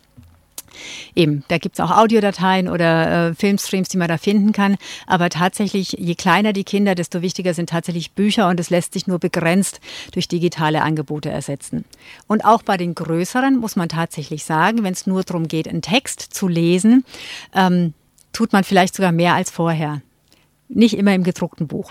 Eben, da gibt es auch Audiodateien oder äh, Filmstreams, die man da finden kann. Aber tatsächlich, je kleiner die Kinder, desto wichtiger sind tatsächlich Bücher und es lässt sich nur begrenzt durch digitale Angebote ersetzen. Und auch bei den Größeren muss man tatsächlich sagen, wenn es nur darum geht, einen Text zu lesen, ähm, tut man vielleicht sogar mehr als vorher. Nicht immer im gedruckten Buch.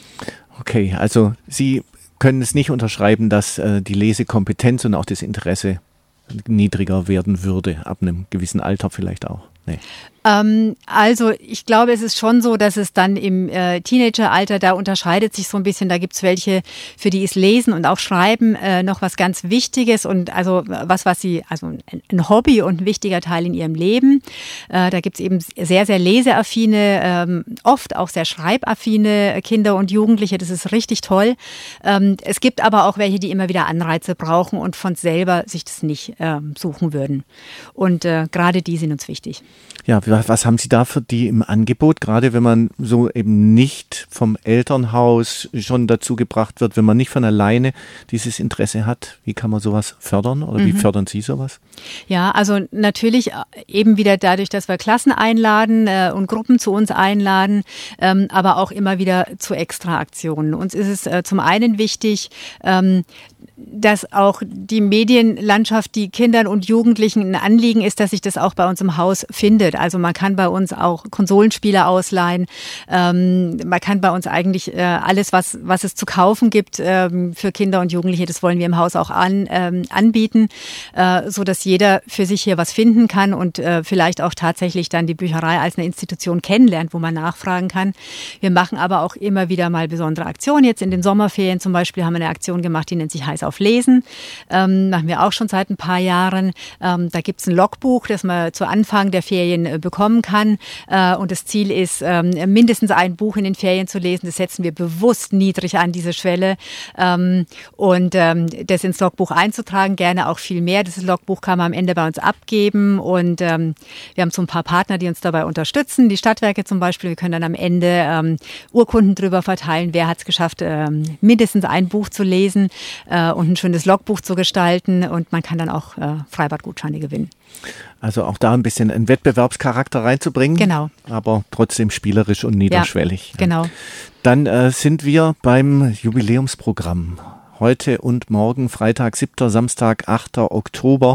Okay, also Sie können es nicht unterschreiben, dass äh, die Lesekompetenz und auch das Interesse niedriger werden würde, ab einem gewissen Alter vielleicht auch. Nee. Ähm, also ich glaube, es ist schon so, dass es dann im äh, Teenageralter, da unterscheidet sich so ein bisschen, da gibt es welche, für die ist Lesen und auch Schreiben äh, noch was ganz Wichtiges und also was, was sie, also ein, ein Hobby und ein wichtiger Teil in ihrem Leben. Äh, da gibt es eben sehr, sehr leseaffine, ähm, oft auch sehr schreibaffine Kinder und Jugendliche, das ist richtig toll. Ähm, es gibt aber auch welche, die immer wieder Anreize brauchen und von selber sich das nicht äh, suchen würden. Und äh, gerade die sind uns wichtig. Ja, was haben Sie da für die im Angebot, gerade wenn man so eben nicht vom Elternhaus schon dazu gebracht wird, wenn man nicht von alleine dieses Interesse hat? Wie kann man sowas fördern oder mhm. wie fördern Sie sowas? Ja, also natürlich eben wieder dadurch, dass wir Klassen einladen äh, und Gruppen zu uns einladen, ähm, aber auch immer wieder zu Extraaktionen. Uns ist es äh, zum einen wichtig, ähm, dass auch die Medienlandschaft, die Kindern und Jugendlichen ein Anliegen ist, dass sich das auch bei uns im Haus findet. Also man kann bei uns auch Konsolenspiele ausleihen. Ähm, man kann bei uns eigentlich äh, alles, was, was es zu kaufen gibt ähm, für Kinder und Jugendliche, das wollen wir im Haus auch an, ähm, anbieten, äh, so dass jeder für sich hier was finden kann und äh, vielleicht auch tatsächlich dann die Bücherei als eine Institution kennenlernt, wo man nachfragen kann. Wir machen aber auch immer wieder mal besondere Aktionen. Jetzt in den Sommerferien zum Beispiel haben wir eine Aktion gemacht, die nennt sich Heiß auf Lesen. Ähm, machen wir auch schon seit ein paar Jahren. Ähm, da gibt es ein Logbuch, das man zu Anfang der Ferien äh, bekommen kann. Äh, und das Ziel ist, ähm, mindestens ein Buch in den Ferien zu lesen. Das setzen wir bewusst niedrig an, diese Schwelle. Ähm, und ähm, das ins Logbuch einzutragen, gerne auch viel mehr. Das Logbuch kann man am Ende bei uns abgeben. Und ähm, wir haben so ein paar Partner, die uns dabei unterstützen. Die Stadtwerke zum Beispiel. Wir können dann am Ende ähm, Urkunden drüber verteilen. Wer hat es geschafft, ähm, mindestens ein Buch zu lesen äh, und ein schönes Logbuch zu gestalten. Und man kann dann auch äh, Freibadgutscheine gewinnen. Also auch da ein bisschen einen Wettbewerbscharakter reinzubringen, genau, aber trotzdem spielerisch und niederschwellig. Ja, genau. Dann äh, sind wir beim Jubiläumsprogramm. Heute und morgen, Freitag, siebter Samstag, achter Oktober,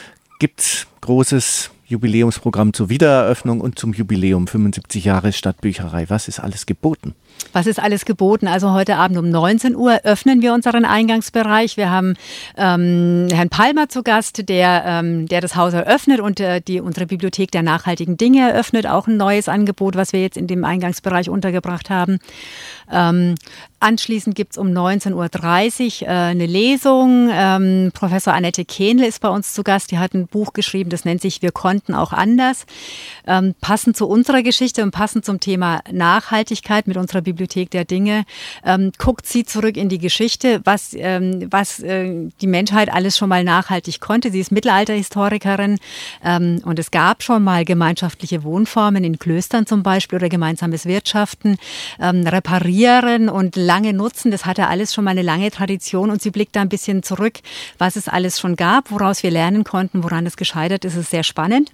gibt's großes Jubiläumsprogramm zur Wiedereröffnung und zum Jubiläum fünfundsiebzig Jahre Stadtbücherei. Was ist alles geboten? Was ist alles geboten? Also heute Abend um neunzehn Uhr öffnen wir unseren Eingangsbereich. Wir haben ähm, Herrn Palmer zu Gast, der, ähm, der das Haus eröffnet und äh, die unsere Bibliothek der nachhaltigen Dinge eröffnet. Auch ein neues Angebot, was wir jetzt in dem Eingangsbereich untergebracht haben. Ähm, anschließend gibt's um neunzehn Uhr dreißig äh, eine Lesung. Ähm, Professor Annette Kehnle ist bei uns zu Gast. Die hat ein Buch geschrieben, das nennt sich Wir konnten auch anders. Ähm, passend zu unserer Geschichte und passend zum Thema Nachhaltigkeit mit unserer Bibliothek der Dinge, ähm, guckt sie zurück in die Geschichte, was, ähm, was äh, die Menschheit alles schon mal nachhaltig konnte. Sie ist Mittelalterhistorikerin ähm, und es gab schon mal gemeinschaftliche Wohnformen in Klöstern zum Beispiel oder gemeinsames Wirtschaften, ähm, reparieren und lange nutzen. Das hatte alles schon mal eine lange Tradition und sie blickt da ein bisschen zurück, was es alles schon gab, woraus wir lernen konnten, woran es gescheitert ist. Es ist sehr spannend.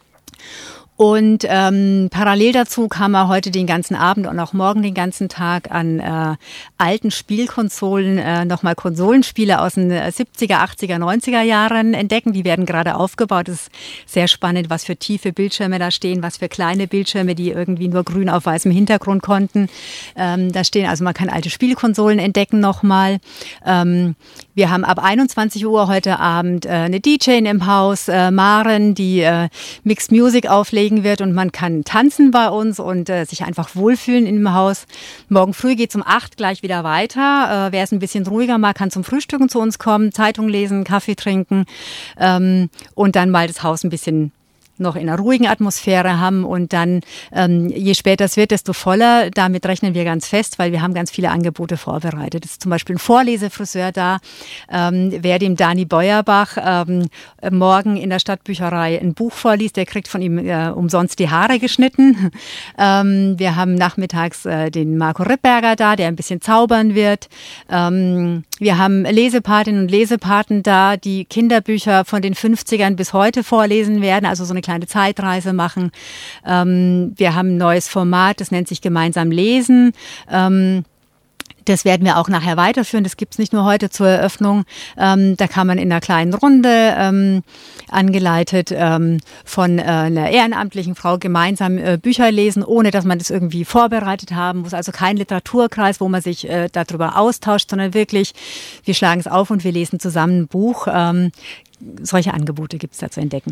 Und ähm, parallel dazu kann man heute den ganzen Abend und auch morgen den ganzen Tag an äh, alten Spielkonsolen äh, nochmal Konsolenspiele aus den siebziger, achtziger, neunziger Jahren entdecken. Die werden gerade aufgebaut. Es ist sehr spannend, was für tiefe Bildschirme da stehen, was für kleine Bildschirme, die irgendwie nur grün auf weißem Hintergrund konnten. Ähm, da stehen, also man kann alte Spielkonsolen entdecken nochmal. Ähm, wir haben ab einundzwanzig Uhr heute Abend äh, eine D J im Haus, äh, Maren, die äh, Mixed Music auflegt wird und man kann tanzen bei uns und äh, sich einfach wohlfühlen im Haus. Morgen früh geht's um acht gleich wieder weiter. Äh, wer es ein bisschen ruhiger mag, kann zum Frühstücken zu uns kommen, Zeitung lesen, Kaffee trinken ähm, und dann mal das Haus ein bisschen noch in einer ruhigen Atmosphäre haben und dann, ähm, je später es wird, desto voller. Damit rechnen wir ganz fest, weil wir haben ganz viele Angebote vorbereitet. Es ist zum Beispiel ein Vorlesefriseur da. Ähm, wer dem Dani Beuerbach ähm, morgen in der Stadtbücherei ein Buch vorliest, der kriegt von ihm äh, umsonst die Haare geschnitten. Ähm, wir haben nachmittags äh, den Marco Rippberger da, der ein bisschen zaubern wird. Ähm, wir haben Lesepatinnen und Lesepaten da, die Kinderbücher von den fünfzigern bis heute vorlesen werden, also so eine kleine Zeitreise machen. Ähm, wir haben ein neues Format, das nennt sich Gemeinsam lesen. Ähm, Das werden wir auch nachher weiterführen. Das gibt's nicht nur heute zur Eröffnung. Ähm, da kann man in einer kleinen Runde, ähm, angeleitet ähm, von äh, einer ehrenamtlichen Frau, gemeinsam äh, Bücher lesen, ohne dass man das irgendwie vorbereitet haben muss. Also kein Literaturkreis, wo man sich äh, darüber austauscht, sondern wirklich, wir schlagen es auf und wir lesen zusammen ein Buch. Ähm, solche Angebote gibt's da zu entdecken.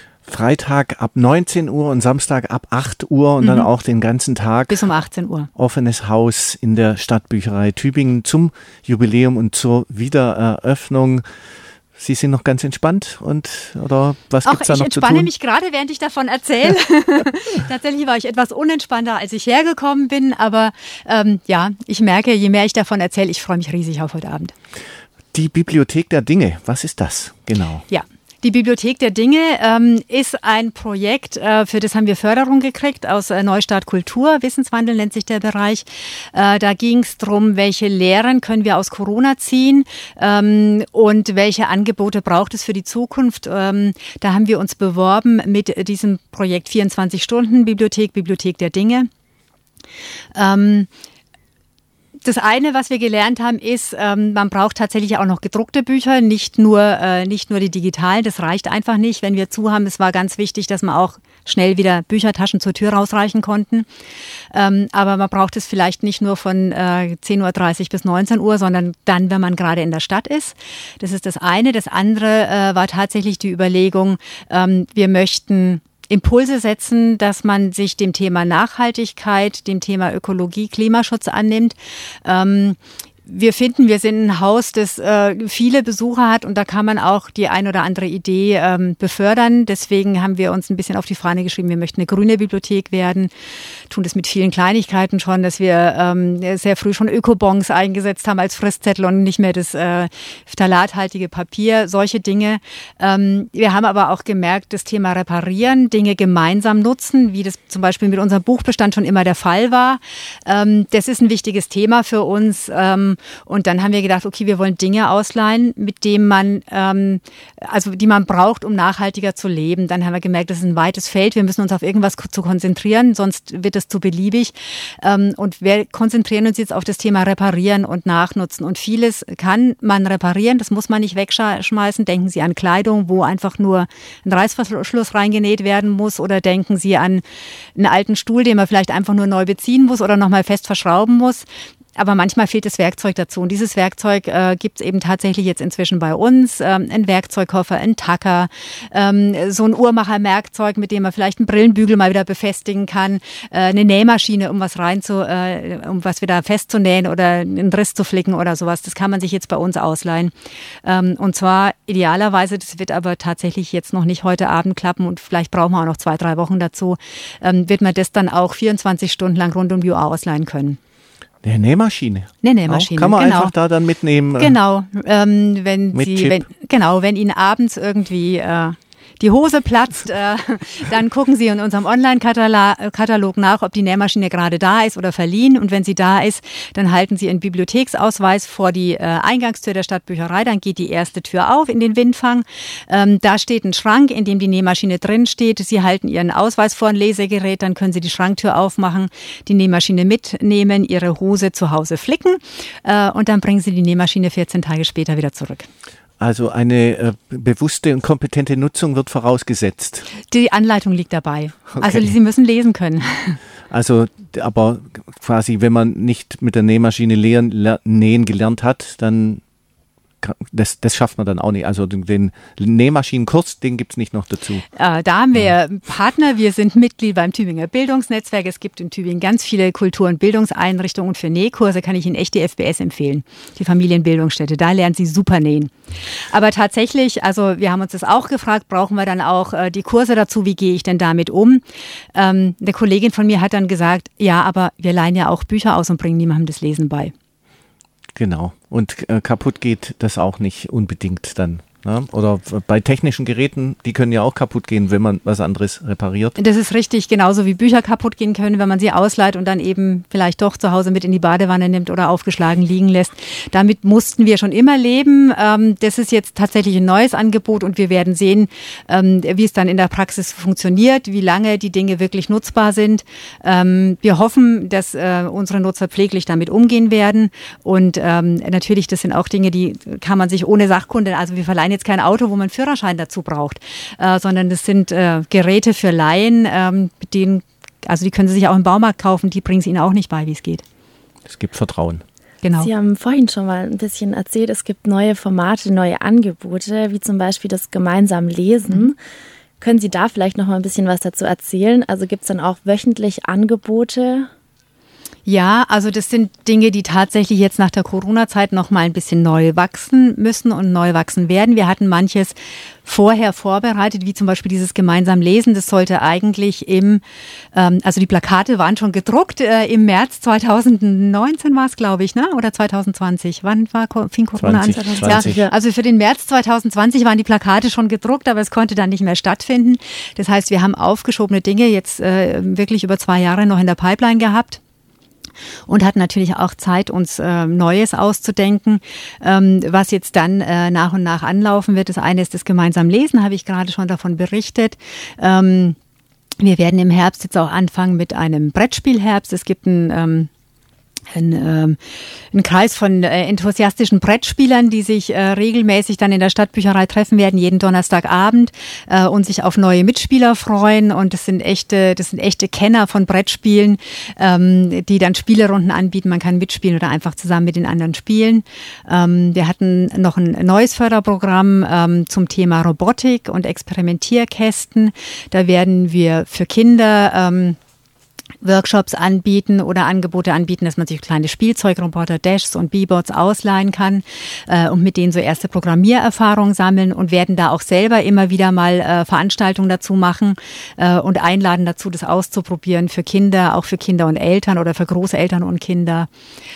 Freitag ab neunzehn Uhr und Samstag ab acht Uhr und mhm. dann auch den ganzen Tag. Bis um achtzehn Uhr. Offenes Haus in der Stadtbücherei Tübingen zum Jubiläum und zur Wiedereröffnung. Sie sind noch ganz entspannt und oder was gibt's da noch zu tun? Ich entspanne mich gerade, während ich davon erzähle. Tatsächlich war ich etwas unentspannter, als ich hergekommen bin, aber ähm, ja, ich merke, je mehr ich davon erzähle, ich freue mich riesig auf heute Abend. Die Bibliothek der Dinge, was ist das genau? Ja. Die Bibliothek der Dinge ähm, ist ein Projekt, äh, für das haben wir Förderung gekriegt aus äh, Neustart Kultur. Wissenswandel nennt sich der Bereich. Äh, da ging es darum, welche Lehren können wir aus Corona ziehen ähm, und welche Angebote braucht es für die Zukunft. Ähm, da haben wir uns beworben mit diesem Projekt vierundzwanzig Stunden Bibliothek, Bibliothek der Dinge. Ähm, Das eine, was wir gelernt haben, ist, ähm, man braucht tatsächlich auch noch gedruckte Bücher, nicht nur äh, nicht nur die digitalen. Das reicht einfach nicht. Wenn wir zu haben, es war ganz wichtig, dass man auch schnell wieder Büchertaschen zur Tür rausreichen konnten. Ähm, aber man braucht es vielleicht nicht nur von äh, zehn Uhr dreißig bis neunzehn Uhr, sondern dann, wenn man gerade in der Stadt ist. Das ist das eine. Das andere äh, war tatsächlich die Überlegung, ähm, wir möchten Impulse setzen, dass man sich dem Thema Nachhaltigkeit, dem Thema Ökologie, Klimaschutz annimmt. Ähm, wir finden, wir sind ein Haus, das äh, viele Besucher hat und da kann man auch die ein oder andere Idee ähm, befördern. Deswegen haben wir uns ein bisschen auf die Fahne geschrieben, wir möchten eine grüne Bibliothek werden, tun das mit vielen Kleinigkeiten schon, dass wir ähm, sehr früh schon Ökobons eingesetzt haben als Fristzettel und nicht mehr das äh, phthalathaltige Papier, solche Dinge. Ähm, wir haben aber auch gemerkt, das Thema Reparieren, Dinge gemeinsam nutzen, wie das zum Beispiel mit unserem Buchbestand schon immer der Fall war. Ähm, das ist ein wichtiges Thema für uns. Ähm, Und dann haben wir gedacht, okay, wir wollen Dinge ausleihen, mit denen man, ähm, also die man braucht, um nachhaltiger zu leben. Dann haben wir gemerkt, das ist ein weites Feld. Wir müssen uns auf irgendwas zu konzentrieren, sonst wird es zu beliebig. Ähm, und wir konzentrieren uns jetzt auf das Thema Reparieren und Nachnutzen. Und vieles kann man reparieren, das muss man nicht wegschmeißen. Denken Sie an Kleidung, wo einfach nur ein Reißverschluss reingenäht werden muss, oder denken Sie an einen alten Stuhl, den man vielleicht einfach nur neu beziehen muss oder nochmal fest verschrauben muss. aber manchmal fehlt das Werkzeug dazu. Und dieses Werkzeug äh, gibt es eben tatsächlich jetzt inzwischen bei uns. Ähm, ein Werkzeugkoffer, ein Tacker, ähm, so ein Uhrmacherwerkzeug, mit dem man vielleicht einen Brillenbügel mal wieder befestigen kann, äh, eine Nähmaschine, um was rein zu, äh, um was wieder festzunähen oder einen Riss zu flicken oder sowas. Das kann man sich jetzt bei uns ausleihen. Ähm, und zwar idealerweise, das wird aber tatsächlich jetzt noch nicht heute Abend klappen und vielleicht brauchen wir auch noch zwei, drei Wochen dazu, ähm, wird man das dann auch vierundzwanzig Stunden lang rund um die Uhr ausleihen können. Eine Nähmaschine. Eine Nähmaschine. Auch kann man genau. einfach da dann mitnehmen. Genau, ähm, wenn mit Sie, Chip. wenn, genau, wenn Ihnen abends irgendwie äh, die Hose platzt, äh, dann gucken Sie in unserem Online-Katalog nach, ob die Nähmaschine gerade da ist oder verliehen. Und wenn sie da ist, dann halten Sie Ihren Bibliotheksausweis vor die äh, Eingangstür der Stadtbücherei. Dann geht die erste Tür auf in den Windfang. Ähm, da steht ein Schrank, in dem die Nähmaschine drin steht. Sie halten Ihren Ausweis vor ein Lesegerät, dann können Sie die Schranktür aufmachen, die Nähmaschine mitnehmen, Ihre Hose zu Hause flicken äh, und dann bringen Sie die Nähmaschine vierzehn Tage später wieder zurück. Also eine äh, bewusste und kompetente Nutzung wird vorausgesetzt. Die Anleitung liegt dabei. Okay. Also Sie müssen lesen können. Also, aber quasi, wenn man nicht mit der Nähmaschine lehren, le- nähen gelernt hat, dann das, das schafft man dann auch nicht. Also den, den Nähmaschinenkurs, den gibt es nicht noch dazu. Äh, da haben wir ja. Partner. Wir sind Mitglied beim Tübinger Bildungsnetzwerk. Es gibt in Tübingen ganz viele Kultur- und Bildungseinrichtungen. Und für Nähkurse kann ich Ihnen echt die F B S empfehlen. Die Familienbildungsstätte. Da lernen Sie super nähen. Aber tatsächlich, also wir haben uns das auch gefragt, brauchen wir dann auch äh, die Kurse dazu? Wie gehe ich denn damit um? Ähm, eine Kollegin von mir hat dann gesagt, ja, aber wir leihen ja auch Bücher aus und bringen niemandem das Lesen bei. Genau. Und äh, kaputt geht das auch nicht unbedingt dann. Ja? Oder bei technischen Geräten, die können ja auch kaputt gehen, wenn man was anderes repariert. Das ist richtig, genauso wie Bücher kaputt gehen können, wenn man sie ausleiht und dann eben vielleicht doch zu Hause mit in die Badewanne nimmt oder aufgeschlagen liegen lässt. Damit mussten wir schon immer leben. Ähm, das ist jetzt tatsächlich ein neues Angebot und wir werden sehen, ähm, wie es dann in der Praxis funktioniert, wie lange die Dinge wirklich nutzbar sind. Ähm, wir hoffen, dass äh, unsere Nutzer pfleglich damit umgehen werden und ähm, natürlich, das sind auch Dinge, die kann man sich ohne Sachkunde, also wir verleihen jetzt kein Auto, wo man einen Führerschein dazu braucht, äh, sondern das sind äh, Geräte für Laien, ähm, mit denen, also die können Sie sich auch im Baumarkt kaufen, die bringen es Ihnen auch nicht bei, wie es geht. Es gibt Vertrauen. Genau. Sie haben vorhin schon mal ein bisschen erzählt, es gibt neue Formate, neue Angebote, wie zum Beispiel das gemeinsam Lesen. Mhm. Können Sie da vielleicht noch mal ein bisschen was dazu erzählen? Also gibt es dann auch wöchentlich Angebote? Ja, also das sind Dinge, die tatsächlich jetzt nach der Corona-Zeit noch mal ein bisschen neu wachsen müssen und neu wachsen werden. Wir hatten manches vorher vorbereitet, wie zum Beispiel dieses gemeinsam Lesen. Das sollte eigentlich im, ähm, also die Plakate waren schon gedruckt, äh, im März zweitausendneunzehn war es, glaube ich, ne? Oder zweitausendzwanzig. Wann war, fing Corona an? zwanzig zwanzig. Ja, also für den März zweitausendzwanzig waren die Plakate schon gedruckt, aber es konnte dann nicht mehr stattfinden. Das heißt, wir haben aufgeschobene Dinge jetzt äh, wirklich über zwei Jahre noch in der Pipeline gehabt. Und hatten natürlich auch Zeit, uns äh, Neues auszudenken, ähm, was jetzt dann äh, nach und nach anlaufen wird. Das eine ist das gemeinsam Lesen, habe ich gerade schon davon berichtet. Ähm, wir werden im Herbst jetzt auch anfangen mit einem Brettspielherbst. Es gibt ein ähm, Ein, ähm, ein Kreis von äh, enthusiastischen Brettspielern, die sich äh, regelmäßig dann in der Stadtbücherei treffen werden, jeden Donnerstagabend äh, und sich auf neue Mitspieler freuen. Und das sind echte, das sind echte Kenner von Brettspielen, ähm, die dann Spielerunden anbieten. Man kann mitspielen oder einfach zusammen mit den anderen spielen. Ähm, wir hatten noch ein neues Förderprogramm ähm, zum Thema Robotik und Experimentierkästen. Da werden wir für Kinder ähm, Workshops anbieten oder Angebote anbieten, dass man sich kleine Spielzeugroboter, Dashs und B-Bots ausleihen kann äh, und mit denen so erste Programmiererfahrungen sammeln und werden da auch selber immer wieder mal äh, Veranstaltungen dazu machen äh, und einladen dazu, das auszuprobieren für Kinder, auch für Kinder und Eltern oder für Großeltern und Kinder.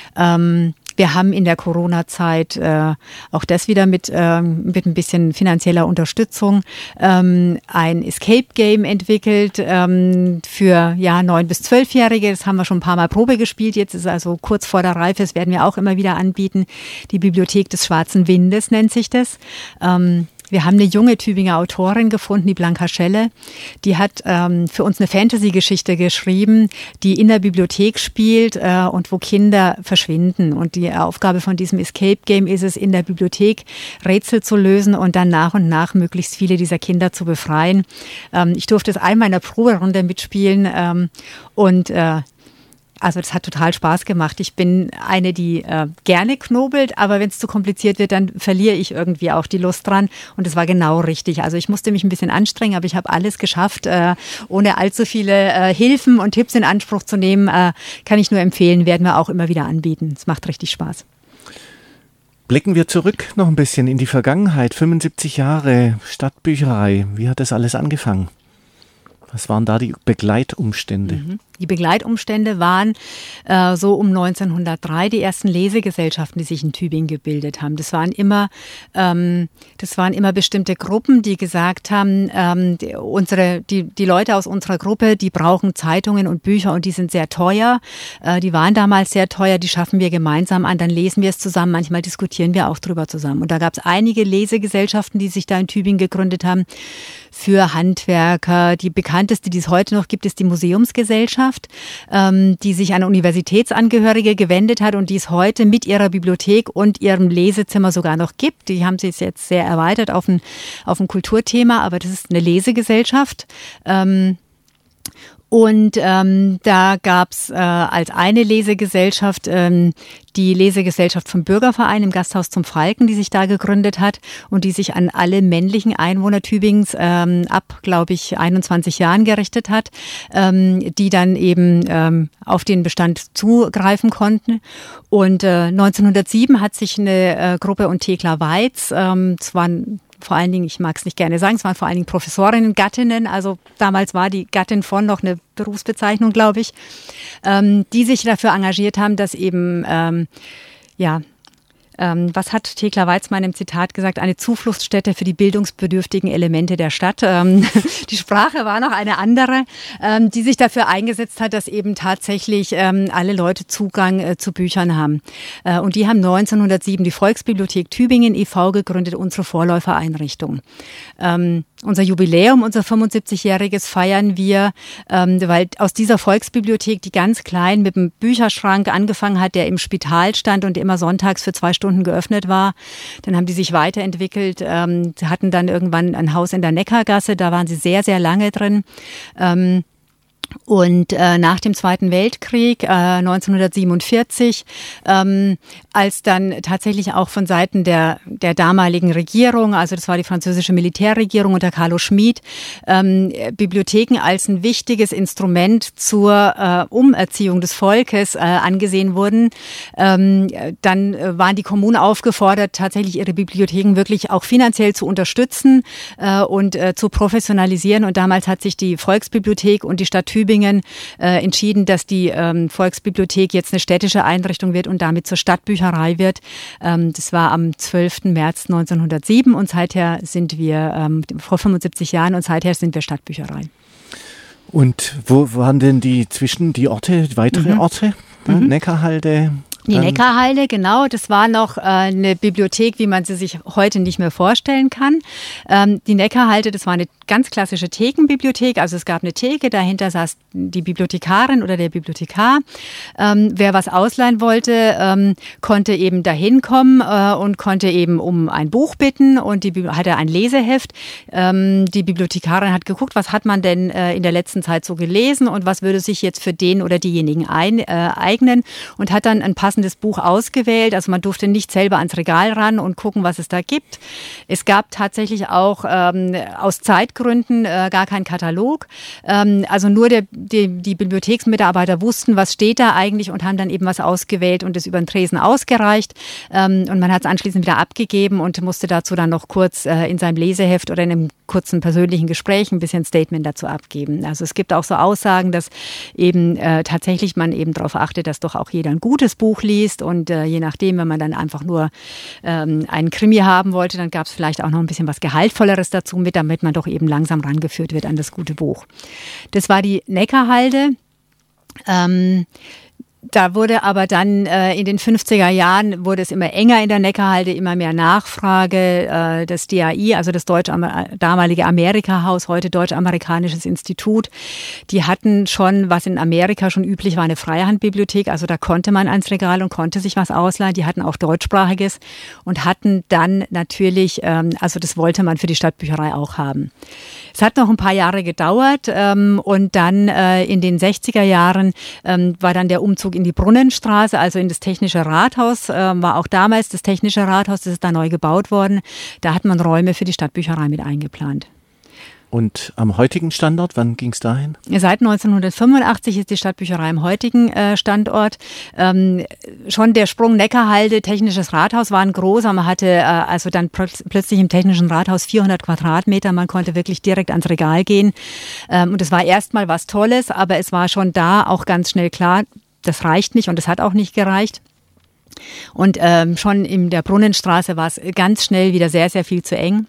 Ähm, Wir haben in der Corona-Zeit äh, auch das wieder mit, ähm, mit ein bisschen finanzieller Unterstützung ähm, ein Escape-Game entwickelt ähm, für ja neun- bis zwölfjährige. Das haben wir schon ein paar Mal Probe gespielt. Jetzt ist also kurz vor der Reife. Das werden wir auch immer wieder anbieten. Die Bibliothek des Schwarzen Windes nennt sich das. Ähm, Wir haben eine junge Tübinger Autorin gefunden, die Blanca Schelle. Die hat ähm, für uns eine Fantasy-Geschichte geschrieben, die in der Bibliothek spielt äh, und wo Kinder verschwinden. Und die Aufgabe von diesem Escape-Game ist es, in der Bibliothek Rätsel zu lösen und dann nach und nach möglichst viele dieser Kinder zu befreien. Ähm, ich durfte es einmal in der Proberunde mitspielen ähm, und äh, also das hat total Spaß gemacht. Ich bin eine, die äh, gerne knobelt, aber wenn es zu kompliziert wird, dann verliere ich irgendwie auch die Lust dran. Und es war genau richtig. Also ich musste mich ein bisschen anstrengen, aber ich habe alles geschafft. Äh, ohne allzu viele äh, Hilfen und Tipps in Anspruch zu nehmen, äh, kann ich nur empfehlen, werden wir auch immer wieder anbieten. Es macht richtig Spaß. Blicken wir zurück noch ein bisschen in die Vergangenheit. fünfundsiebzig Jahre Stadtbücherei. Wie hat das alles angefangen? Was waren da die Begleitumstände? Die Begleitumstände waren äh, so um neunzehnhundertdrei die ersten Lesegesellschaften, die sich in Tübingen gebildet haben. Das waren immer, ähm, das waren immer bestimmte Gruppen, die gesagt haben, ähm, die, unsere, die, die Leute aus unserer Gruppe, die brauchen Zeitungen und Bücher und die sind sehr teuer. Äh, die waren damals sehr teuer, die schaffen wir gemeinsam an, dann lesen wir es zusammen, manchmal diskutieren wir auch drüber zusammen. Und da gab es einige Lesegesellschaften, die sich da in Tübingen gegründet haben für Handwerker. Die bekannteste, die es heute noch gibt, ist die Museumsgesellschaft, die sich an Universitätsangehörige gewendet hat und die es heute mit ihrer Bibliothek und ihrem Lesezimmer sogar noch gibt. Die haben sie jetzt sehr erweitert auf ein, auf ein Kulturthema, aber das ist eine Lesegesellschaft. Ähm, Und ähm, da gab's äh, als eine Lesegesellschaft ähm, die Lesegesellschaft vom Bürgerverein im Gasthaus zum Falken, die sich da gegründet hat und die sich an alle männlichen Einwohner Tübingens ähm, ab, glaube ich, einundzwanzig Jahren gerichtet hat, ähm, die dann eben ähm, auf den Bestand zugreifen konnten. Und äh, neunzehnhundertsieben hat sich eine äh, Gruppe und Thekla Weiz, ähm, es waren vor allen Dingen, ich mag es nicht gerne sagen, es waren vor allen Dingen Professorinnen, Gattinnen, also damals war die Gattin von noch eine Berufsbezeichnung, glaube ich, ähm, die sich dafür engagiert haben, dass eben, ähm, ja, ähm, was hat Thekla Weizmann im Zitat gesagt, eine Zufluchtsstätte für die bildungsbedürftigen Elemente der Stadt. Ähm, die Sprache war noch eine andere, ähm, die sich dafür eingesetzt hat, dass eben tatsächlich ähm, alle Leute Zugang äh, zu Büchern haben. Äh, und die haben neunzehnhundertsieben die Volksbibliothek Tübingen e V gegründet, unsere Vorläufereinrichtung. Ähm, Unser Jubiläum, unser fünfundsiebzigjähriges feiern wir, ähm, weil aus dieser Volksbibliothek, die ganz klein mit einem Bücherschrank angefangen hat, der im Spital stand und immer sonntags für zwei Stunden geöffnet war. Dann haben die sich weiterentwickelt, ähm, hatten dann irgendwann ein Haus in der Neckargasse, da waren sie sehr, sehr lange drin. Ähm, Und äh, nach dem Zweiten Weltkrieg, äh, neunzehnhundertsiebenundvierzig, ähm, als dann tatsächlich auch von Seiten der der damaligen Regierung, also das war die französische Militärregierung unter Carlo Schmid, ähm, Bibliotheken als ein wichtiges Instrument zur äh, Umerziehung des Volkes äh, angesehen wurden, ähm, dann äh, waren die Kommunen aufgefordert, tatsächlich ihre Bibliotheken wirklich auch finanziell zu unterstützen äh, und äh, zu professionalisieren. Und damals hat sich die Volksbibliothek und die Stadt Tübingen äh, entschieden, dass die ähm, Volksbibliothek jetzt eine städtische Einrichtung wird und damit zur Stadtbücherei wird. Ähm, das war am zwölften März neunzehnhundertsieben und seither sind wir, ähm, vor fünfundsiebzig Jahren, und seither sind wir Stadtbücherei. Und wo waren denn die zwischen die Orte, weitere mhm. Orte? Mhm. Neckarhalde? Die Neckarhalde, genau. Das war noch äh, eine Bibliothek, wie man sie sich heute nicht mehr vorstellen kann. Ähm, die Neckarhalde, das war eine ganz klassische Thekenbibliothek. Also es gab eine Theke, dahinter saß die Bibliothekarin oder der Bibliothekar. Ähm, wer was ausleihen wollte, ähm, konnte eben dahin kommen äh, und konnte eben um ein Buch bitten und die hatte ein Leseheft. Ähm, die Bibliothekarin hat geguckt, was hat man denn äh, in der letzten Zeit so gelesen und was würde sich jetzt für den oder diejenigen ein, äh, eignen und hat dann ein passendes Buch ausgewählt. Also man durfte nicht selber ans Regal ran und gucken, was es da gibt. Es gab tatsächlich auch ähm, aus Zeitgründen äh, gar keinen Katalog. Ähm, also nur der, die, die Bibliotheksmitarbeiter wussten, was steht da eigentlich und haben dann eben was ausgewählt und es über den Tresen ausgereicht. Ähm, und man hat es anschließend wieder abgegeben und musste dazu dann noch kurz äh, in seinem Leseheft oder in einem kurzen persönlichen Gespräch ein bisschen Statement dazu abgeben. Also es gibt auch so Aussagen, dass eben äh, tatsächlich man eben darauf achtet, dass doch auch jeder ein gutes Buch liest und äh, je nachdem, wenn man dann einfach nur ähm, einen Krimi haben wollte, dann gab es vielleicht auch noch ein bisschen was Gehaltvolleres dazu mit, damit man doch eben langsam rangeführt wird an das gute Buch. Das war die Neckarhalde. Ähm, Da wurde aber dann äh, in den fünfziger Jahren wurde es immer enger in der Neckarhalde, immer mehr Nachfrage. Äh, das D A I, also das Deutsch, damalige Amerika-Haus, heute Deutsch-Amerikanisches Institut, die hatten schon, was in Amerika schon üblich war, eine Freihandbibliothek. Also da konnte man ans Regal und konnte sich was ausleihen. Die hatten auch Deutschsprachiges und hatten dann natürlich, ähm, also das wollte man für die Stadtbücherei auch haben. Es hat noch ein paar Jahre gedauert ähm, und dann äh, in den sechziger Jahren ähm, war dann der Umzug in die Brunnenstraße, also in das Technische Rathaus, äh, war auch damals das Technische Rathaus, das ist da neu gebaut worden. Da hat man Räume für die Stadtbücherei mit eingeplant. Und am heutigen Standort, wann ging es dahin? Seit neunzehnhundertfünfundachtzig ist die Stadtbücherei im heutigen äh, Standort. Ähm, schon der Sprung Neckarhalde, Technisches Rathaus war ein großer. Man hatte äh, also dann pl- plötzlich im Technischen Rathaus vierhundert Quadratmeter. Man konnte wirklich direkt ans Regal gehen. Ähm, und es war erstmal was Tolles, aber es war schon da auch ganz schnell klar, das reicht nicht und es hat auch nicht gereicht. Und ähm, schon in der Brunnenstraße war es ganz schnell wieder sehr, sehr viel zu eng.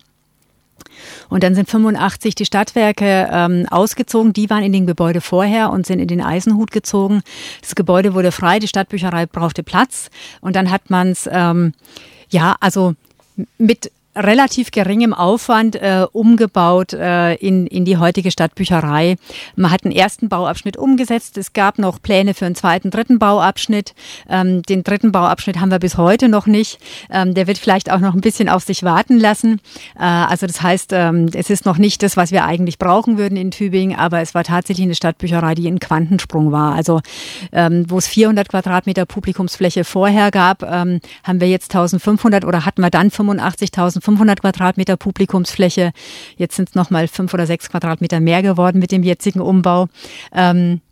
Und dann sind fünfundachtzig die Stadtwerke ähm, ausgezogen. Die waren in den Gebäude vorher und sind in den Eisenhut gezogen. Das Gebäude wurde frei, die Stadtbücherei brauchte Platz. Und dann hat man es, ähm, ja, also mit relativ geringem Aufwand äh, umgebaut äh, in, in die heutige Stadtbücherei. Man hat den ersten Bauabschnitt umgesetzt. Es gab noch Pläne für einen zweiten, dritten Bauabschnitt. Ähm, den dritten Bauabschnitt haben wir bis heute noch nicht. Ähm, der wird vielleicht auch noch ein bisschen auf sich warten lassen. Äh, also das heißt, ähm, es ist noch nicht das, was wir eigentlich brauchen würden in Tübingen, aber es war tatsächlich eine Stadtbücherei, die ein Quantensprung war. Also ähm, wo es vierhundert Quadratmeter Publikumsfläche vorher gab, ähm, haben wir jetzt eintausendfünfhundert oder hatten wir dann fünfundachtzig, eintausendfünfhundert Quadratmeter Publikumsfläche. Jetzt sind es nochmal fünf oder sechs Quadratmeter mehr geworden mit dem jetzigen Umbau. Ähm,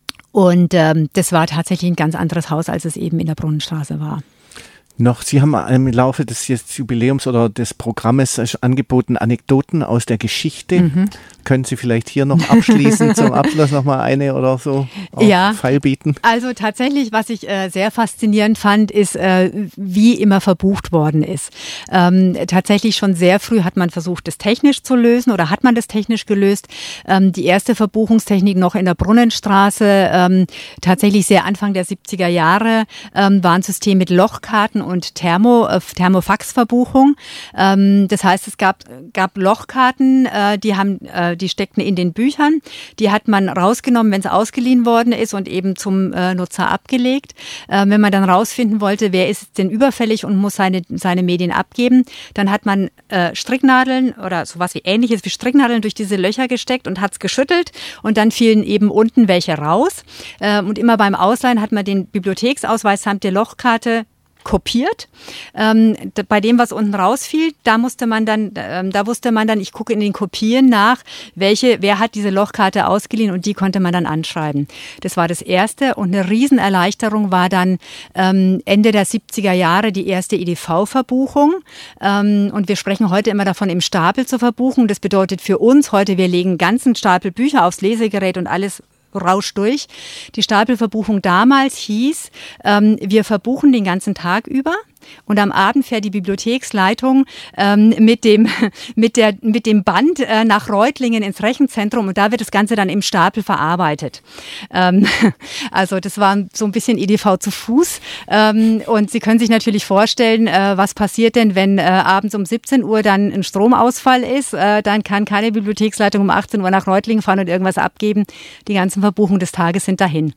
und ähm, das war tatsächlich ein ganz anderes Haus, als es eben in der Brunnenstraße war. Noch, Sie haben im Laufe des Jubiläums oder des Programmes angeboten Anekdoten aus der Geschichte. Mhm. Können Sie vielleicht hier noch abschließend zum Abschluss noch mal eine oder so auf ja, Pfeil bieten? Also tatsächlich, was ich äh, sehr faszinierend fand, ist, äh, wie immer verbucht worden ist. Ähm, tatsächlich schon sehr früh hat man versucht, das technisch zu lösen oder hat man das technisch gelöst. Ähm, die erste Verbuchungstechnik noch in der Brunnenstraße, ähm, tatsächlich sehr Anfang der siebziger Jahre, ähm, war ein System mit Lochkarten und Thermo, äh, Thermofax-Verbuchung. Ähm, das heißt, es gab, gab Lochkarten, äh, die haben äh, die steckten in den Büchern. Die hat man rausgenommen, wenn es ausgeliehen worden ist und eben zum äh, Nutzer abgelegt. Äh, wenn man dann rausfinden wollte, wer ist denn überfällig und muss seine, seine Medien abgeben, dann hat man äh, Stricknadeln oder sowas wie Ähnliches wie Stricknadeln durch diese Löcher gesteckt und hat es geschüttelt und dann fielen eben unten welche raus. Äh, und immer beim Ausleihen hat man den Bibliotheksausweis samt der Lochkarte kopiert. Ähm, bei dem, was unten rausfiel, da musste man dann, ähm, da wusste man dann, ich gucke in den Kopien nach, welche, wer hat diese Lochkarte ausgeliehen und die konnte man dann anschreiben. Das war das Erste und eine Riesenerleichterung war dann ähm, Ende der siebziger Jahre die erste E D V-Verbuchung ähm, und wir sprechen heute immer davon, im Stapel zu verbuchen. Das bedeutet für uns heute, wir legen einen ganzen Stapel Bücher aufs Lesegerät und alles rauscht durch. Die Stapelverbuchung damals hieß, ähm, wir verbuchen den ganzen Tag über und am Abend fährt die Bibliotheksleitung ähm, mit dem mit der mit dem Band äh, nach Reutlingen ins Rechenzentrum und da wird das Ganze dann im Stapel verarbeitet. Ähm, also das war so ein bisschen E D V zu Fuß ähm, und Sie können sich natürlich vorstellen, äh, was passiert denn, wenn äh, abends um siebzehn Uhr dann ein Stromausfall ist, äh, dann kann keine Bibliotheksleitung um achtzehn Uhr nach Reutlingen fahren und irgendwas abgeben. Die ganzen Verbuchungen des Tages sind dahin.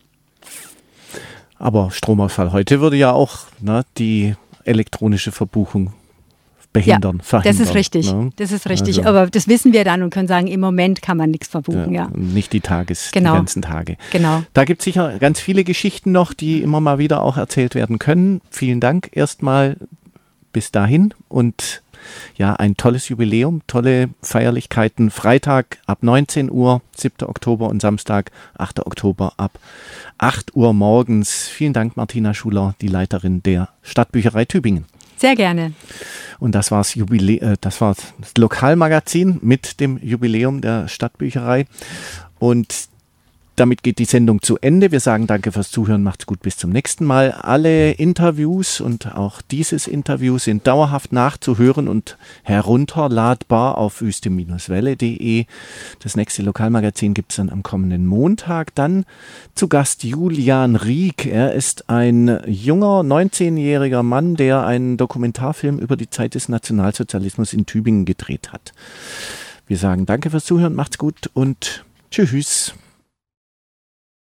Aber Stromausfall heute würde ja auch ne, die elektronische Verbuchung behindern, ja, verhindern. Das ist richtig, ne? das ist richtig. Also, aber das wissen wir dann und können sagen, im Moment kann man nichts verbuchen. Ja, ja. Nicht die Tages, genau. die ganzen Tage. Genau. Da gibt es sicher ganz viele Geschichten noch, die immer mal wieder auch erzählt werden können. Vielen Dank erstmal bis dahin und ja, ein tolles Jubiläum, tolle Feierlichkeiten. Freitag ab neunzehn Uhr, siebter Oktober und Samstag, achter Oktober ab acht Uhr morgens. Vielen Dank, Martina Schuler, die Leiterin der Stadtbücherei Tübingen. Sehr gerne. Und das war's Jubilä- äh, das war das Lokalmagazin mit dem Jubiläum der Stadtbücherei. Und damit geht die Sendung zu Ende. Wir sagen danke fürs Zuhören, macht's gut, bis zum nächsten Mal. Alle Interviews und auch dieses Interview sind dauerhaft nachzuhören und herunterladbar auf wüste Welle punkt de. Das nächste Lokalmagazin gibt's dann am kommenden Montag. Dann zu Gast Julian Rieck. Er ist ein junger, neunzehnjähriger Mann, der einen Dokumentarfilm über die Zeit des Nationalsozialismus in Tübingen gedreht hat. Wir sagen danke fürs Zuhören, macht's gut und tschüss.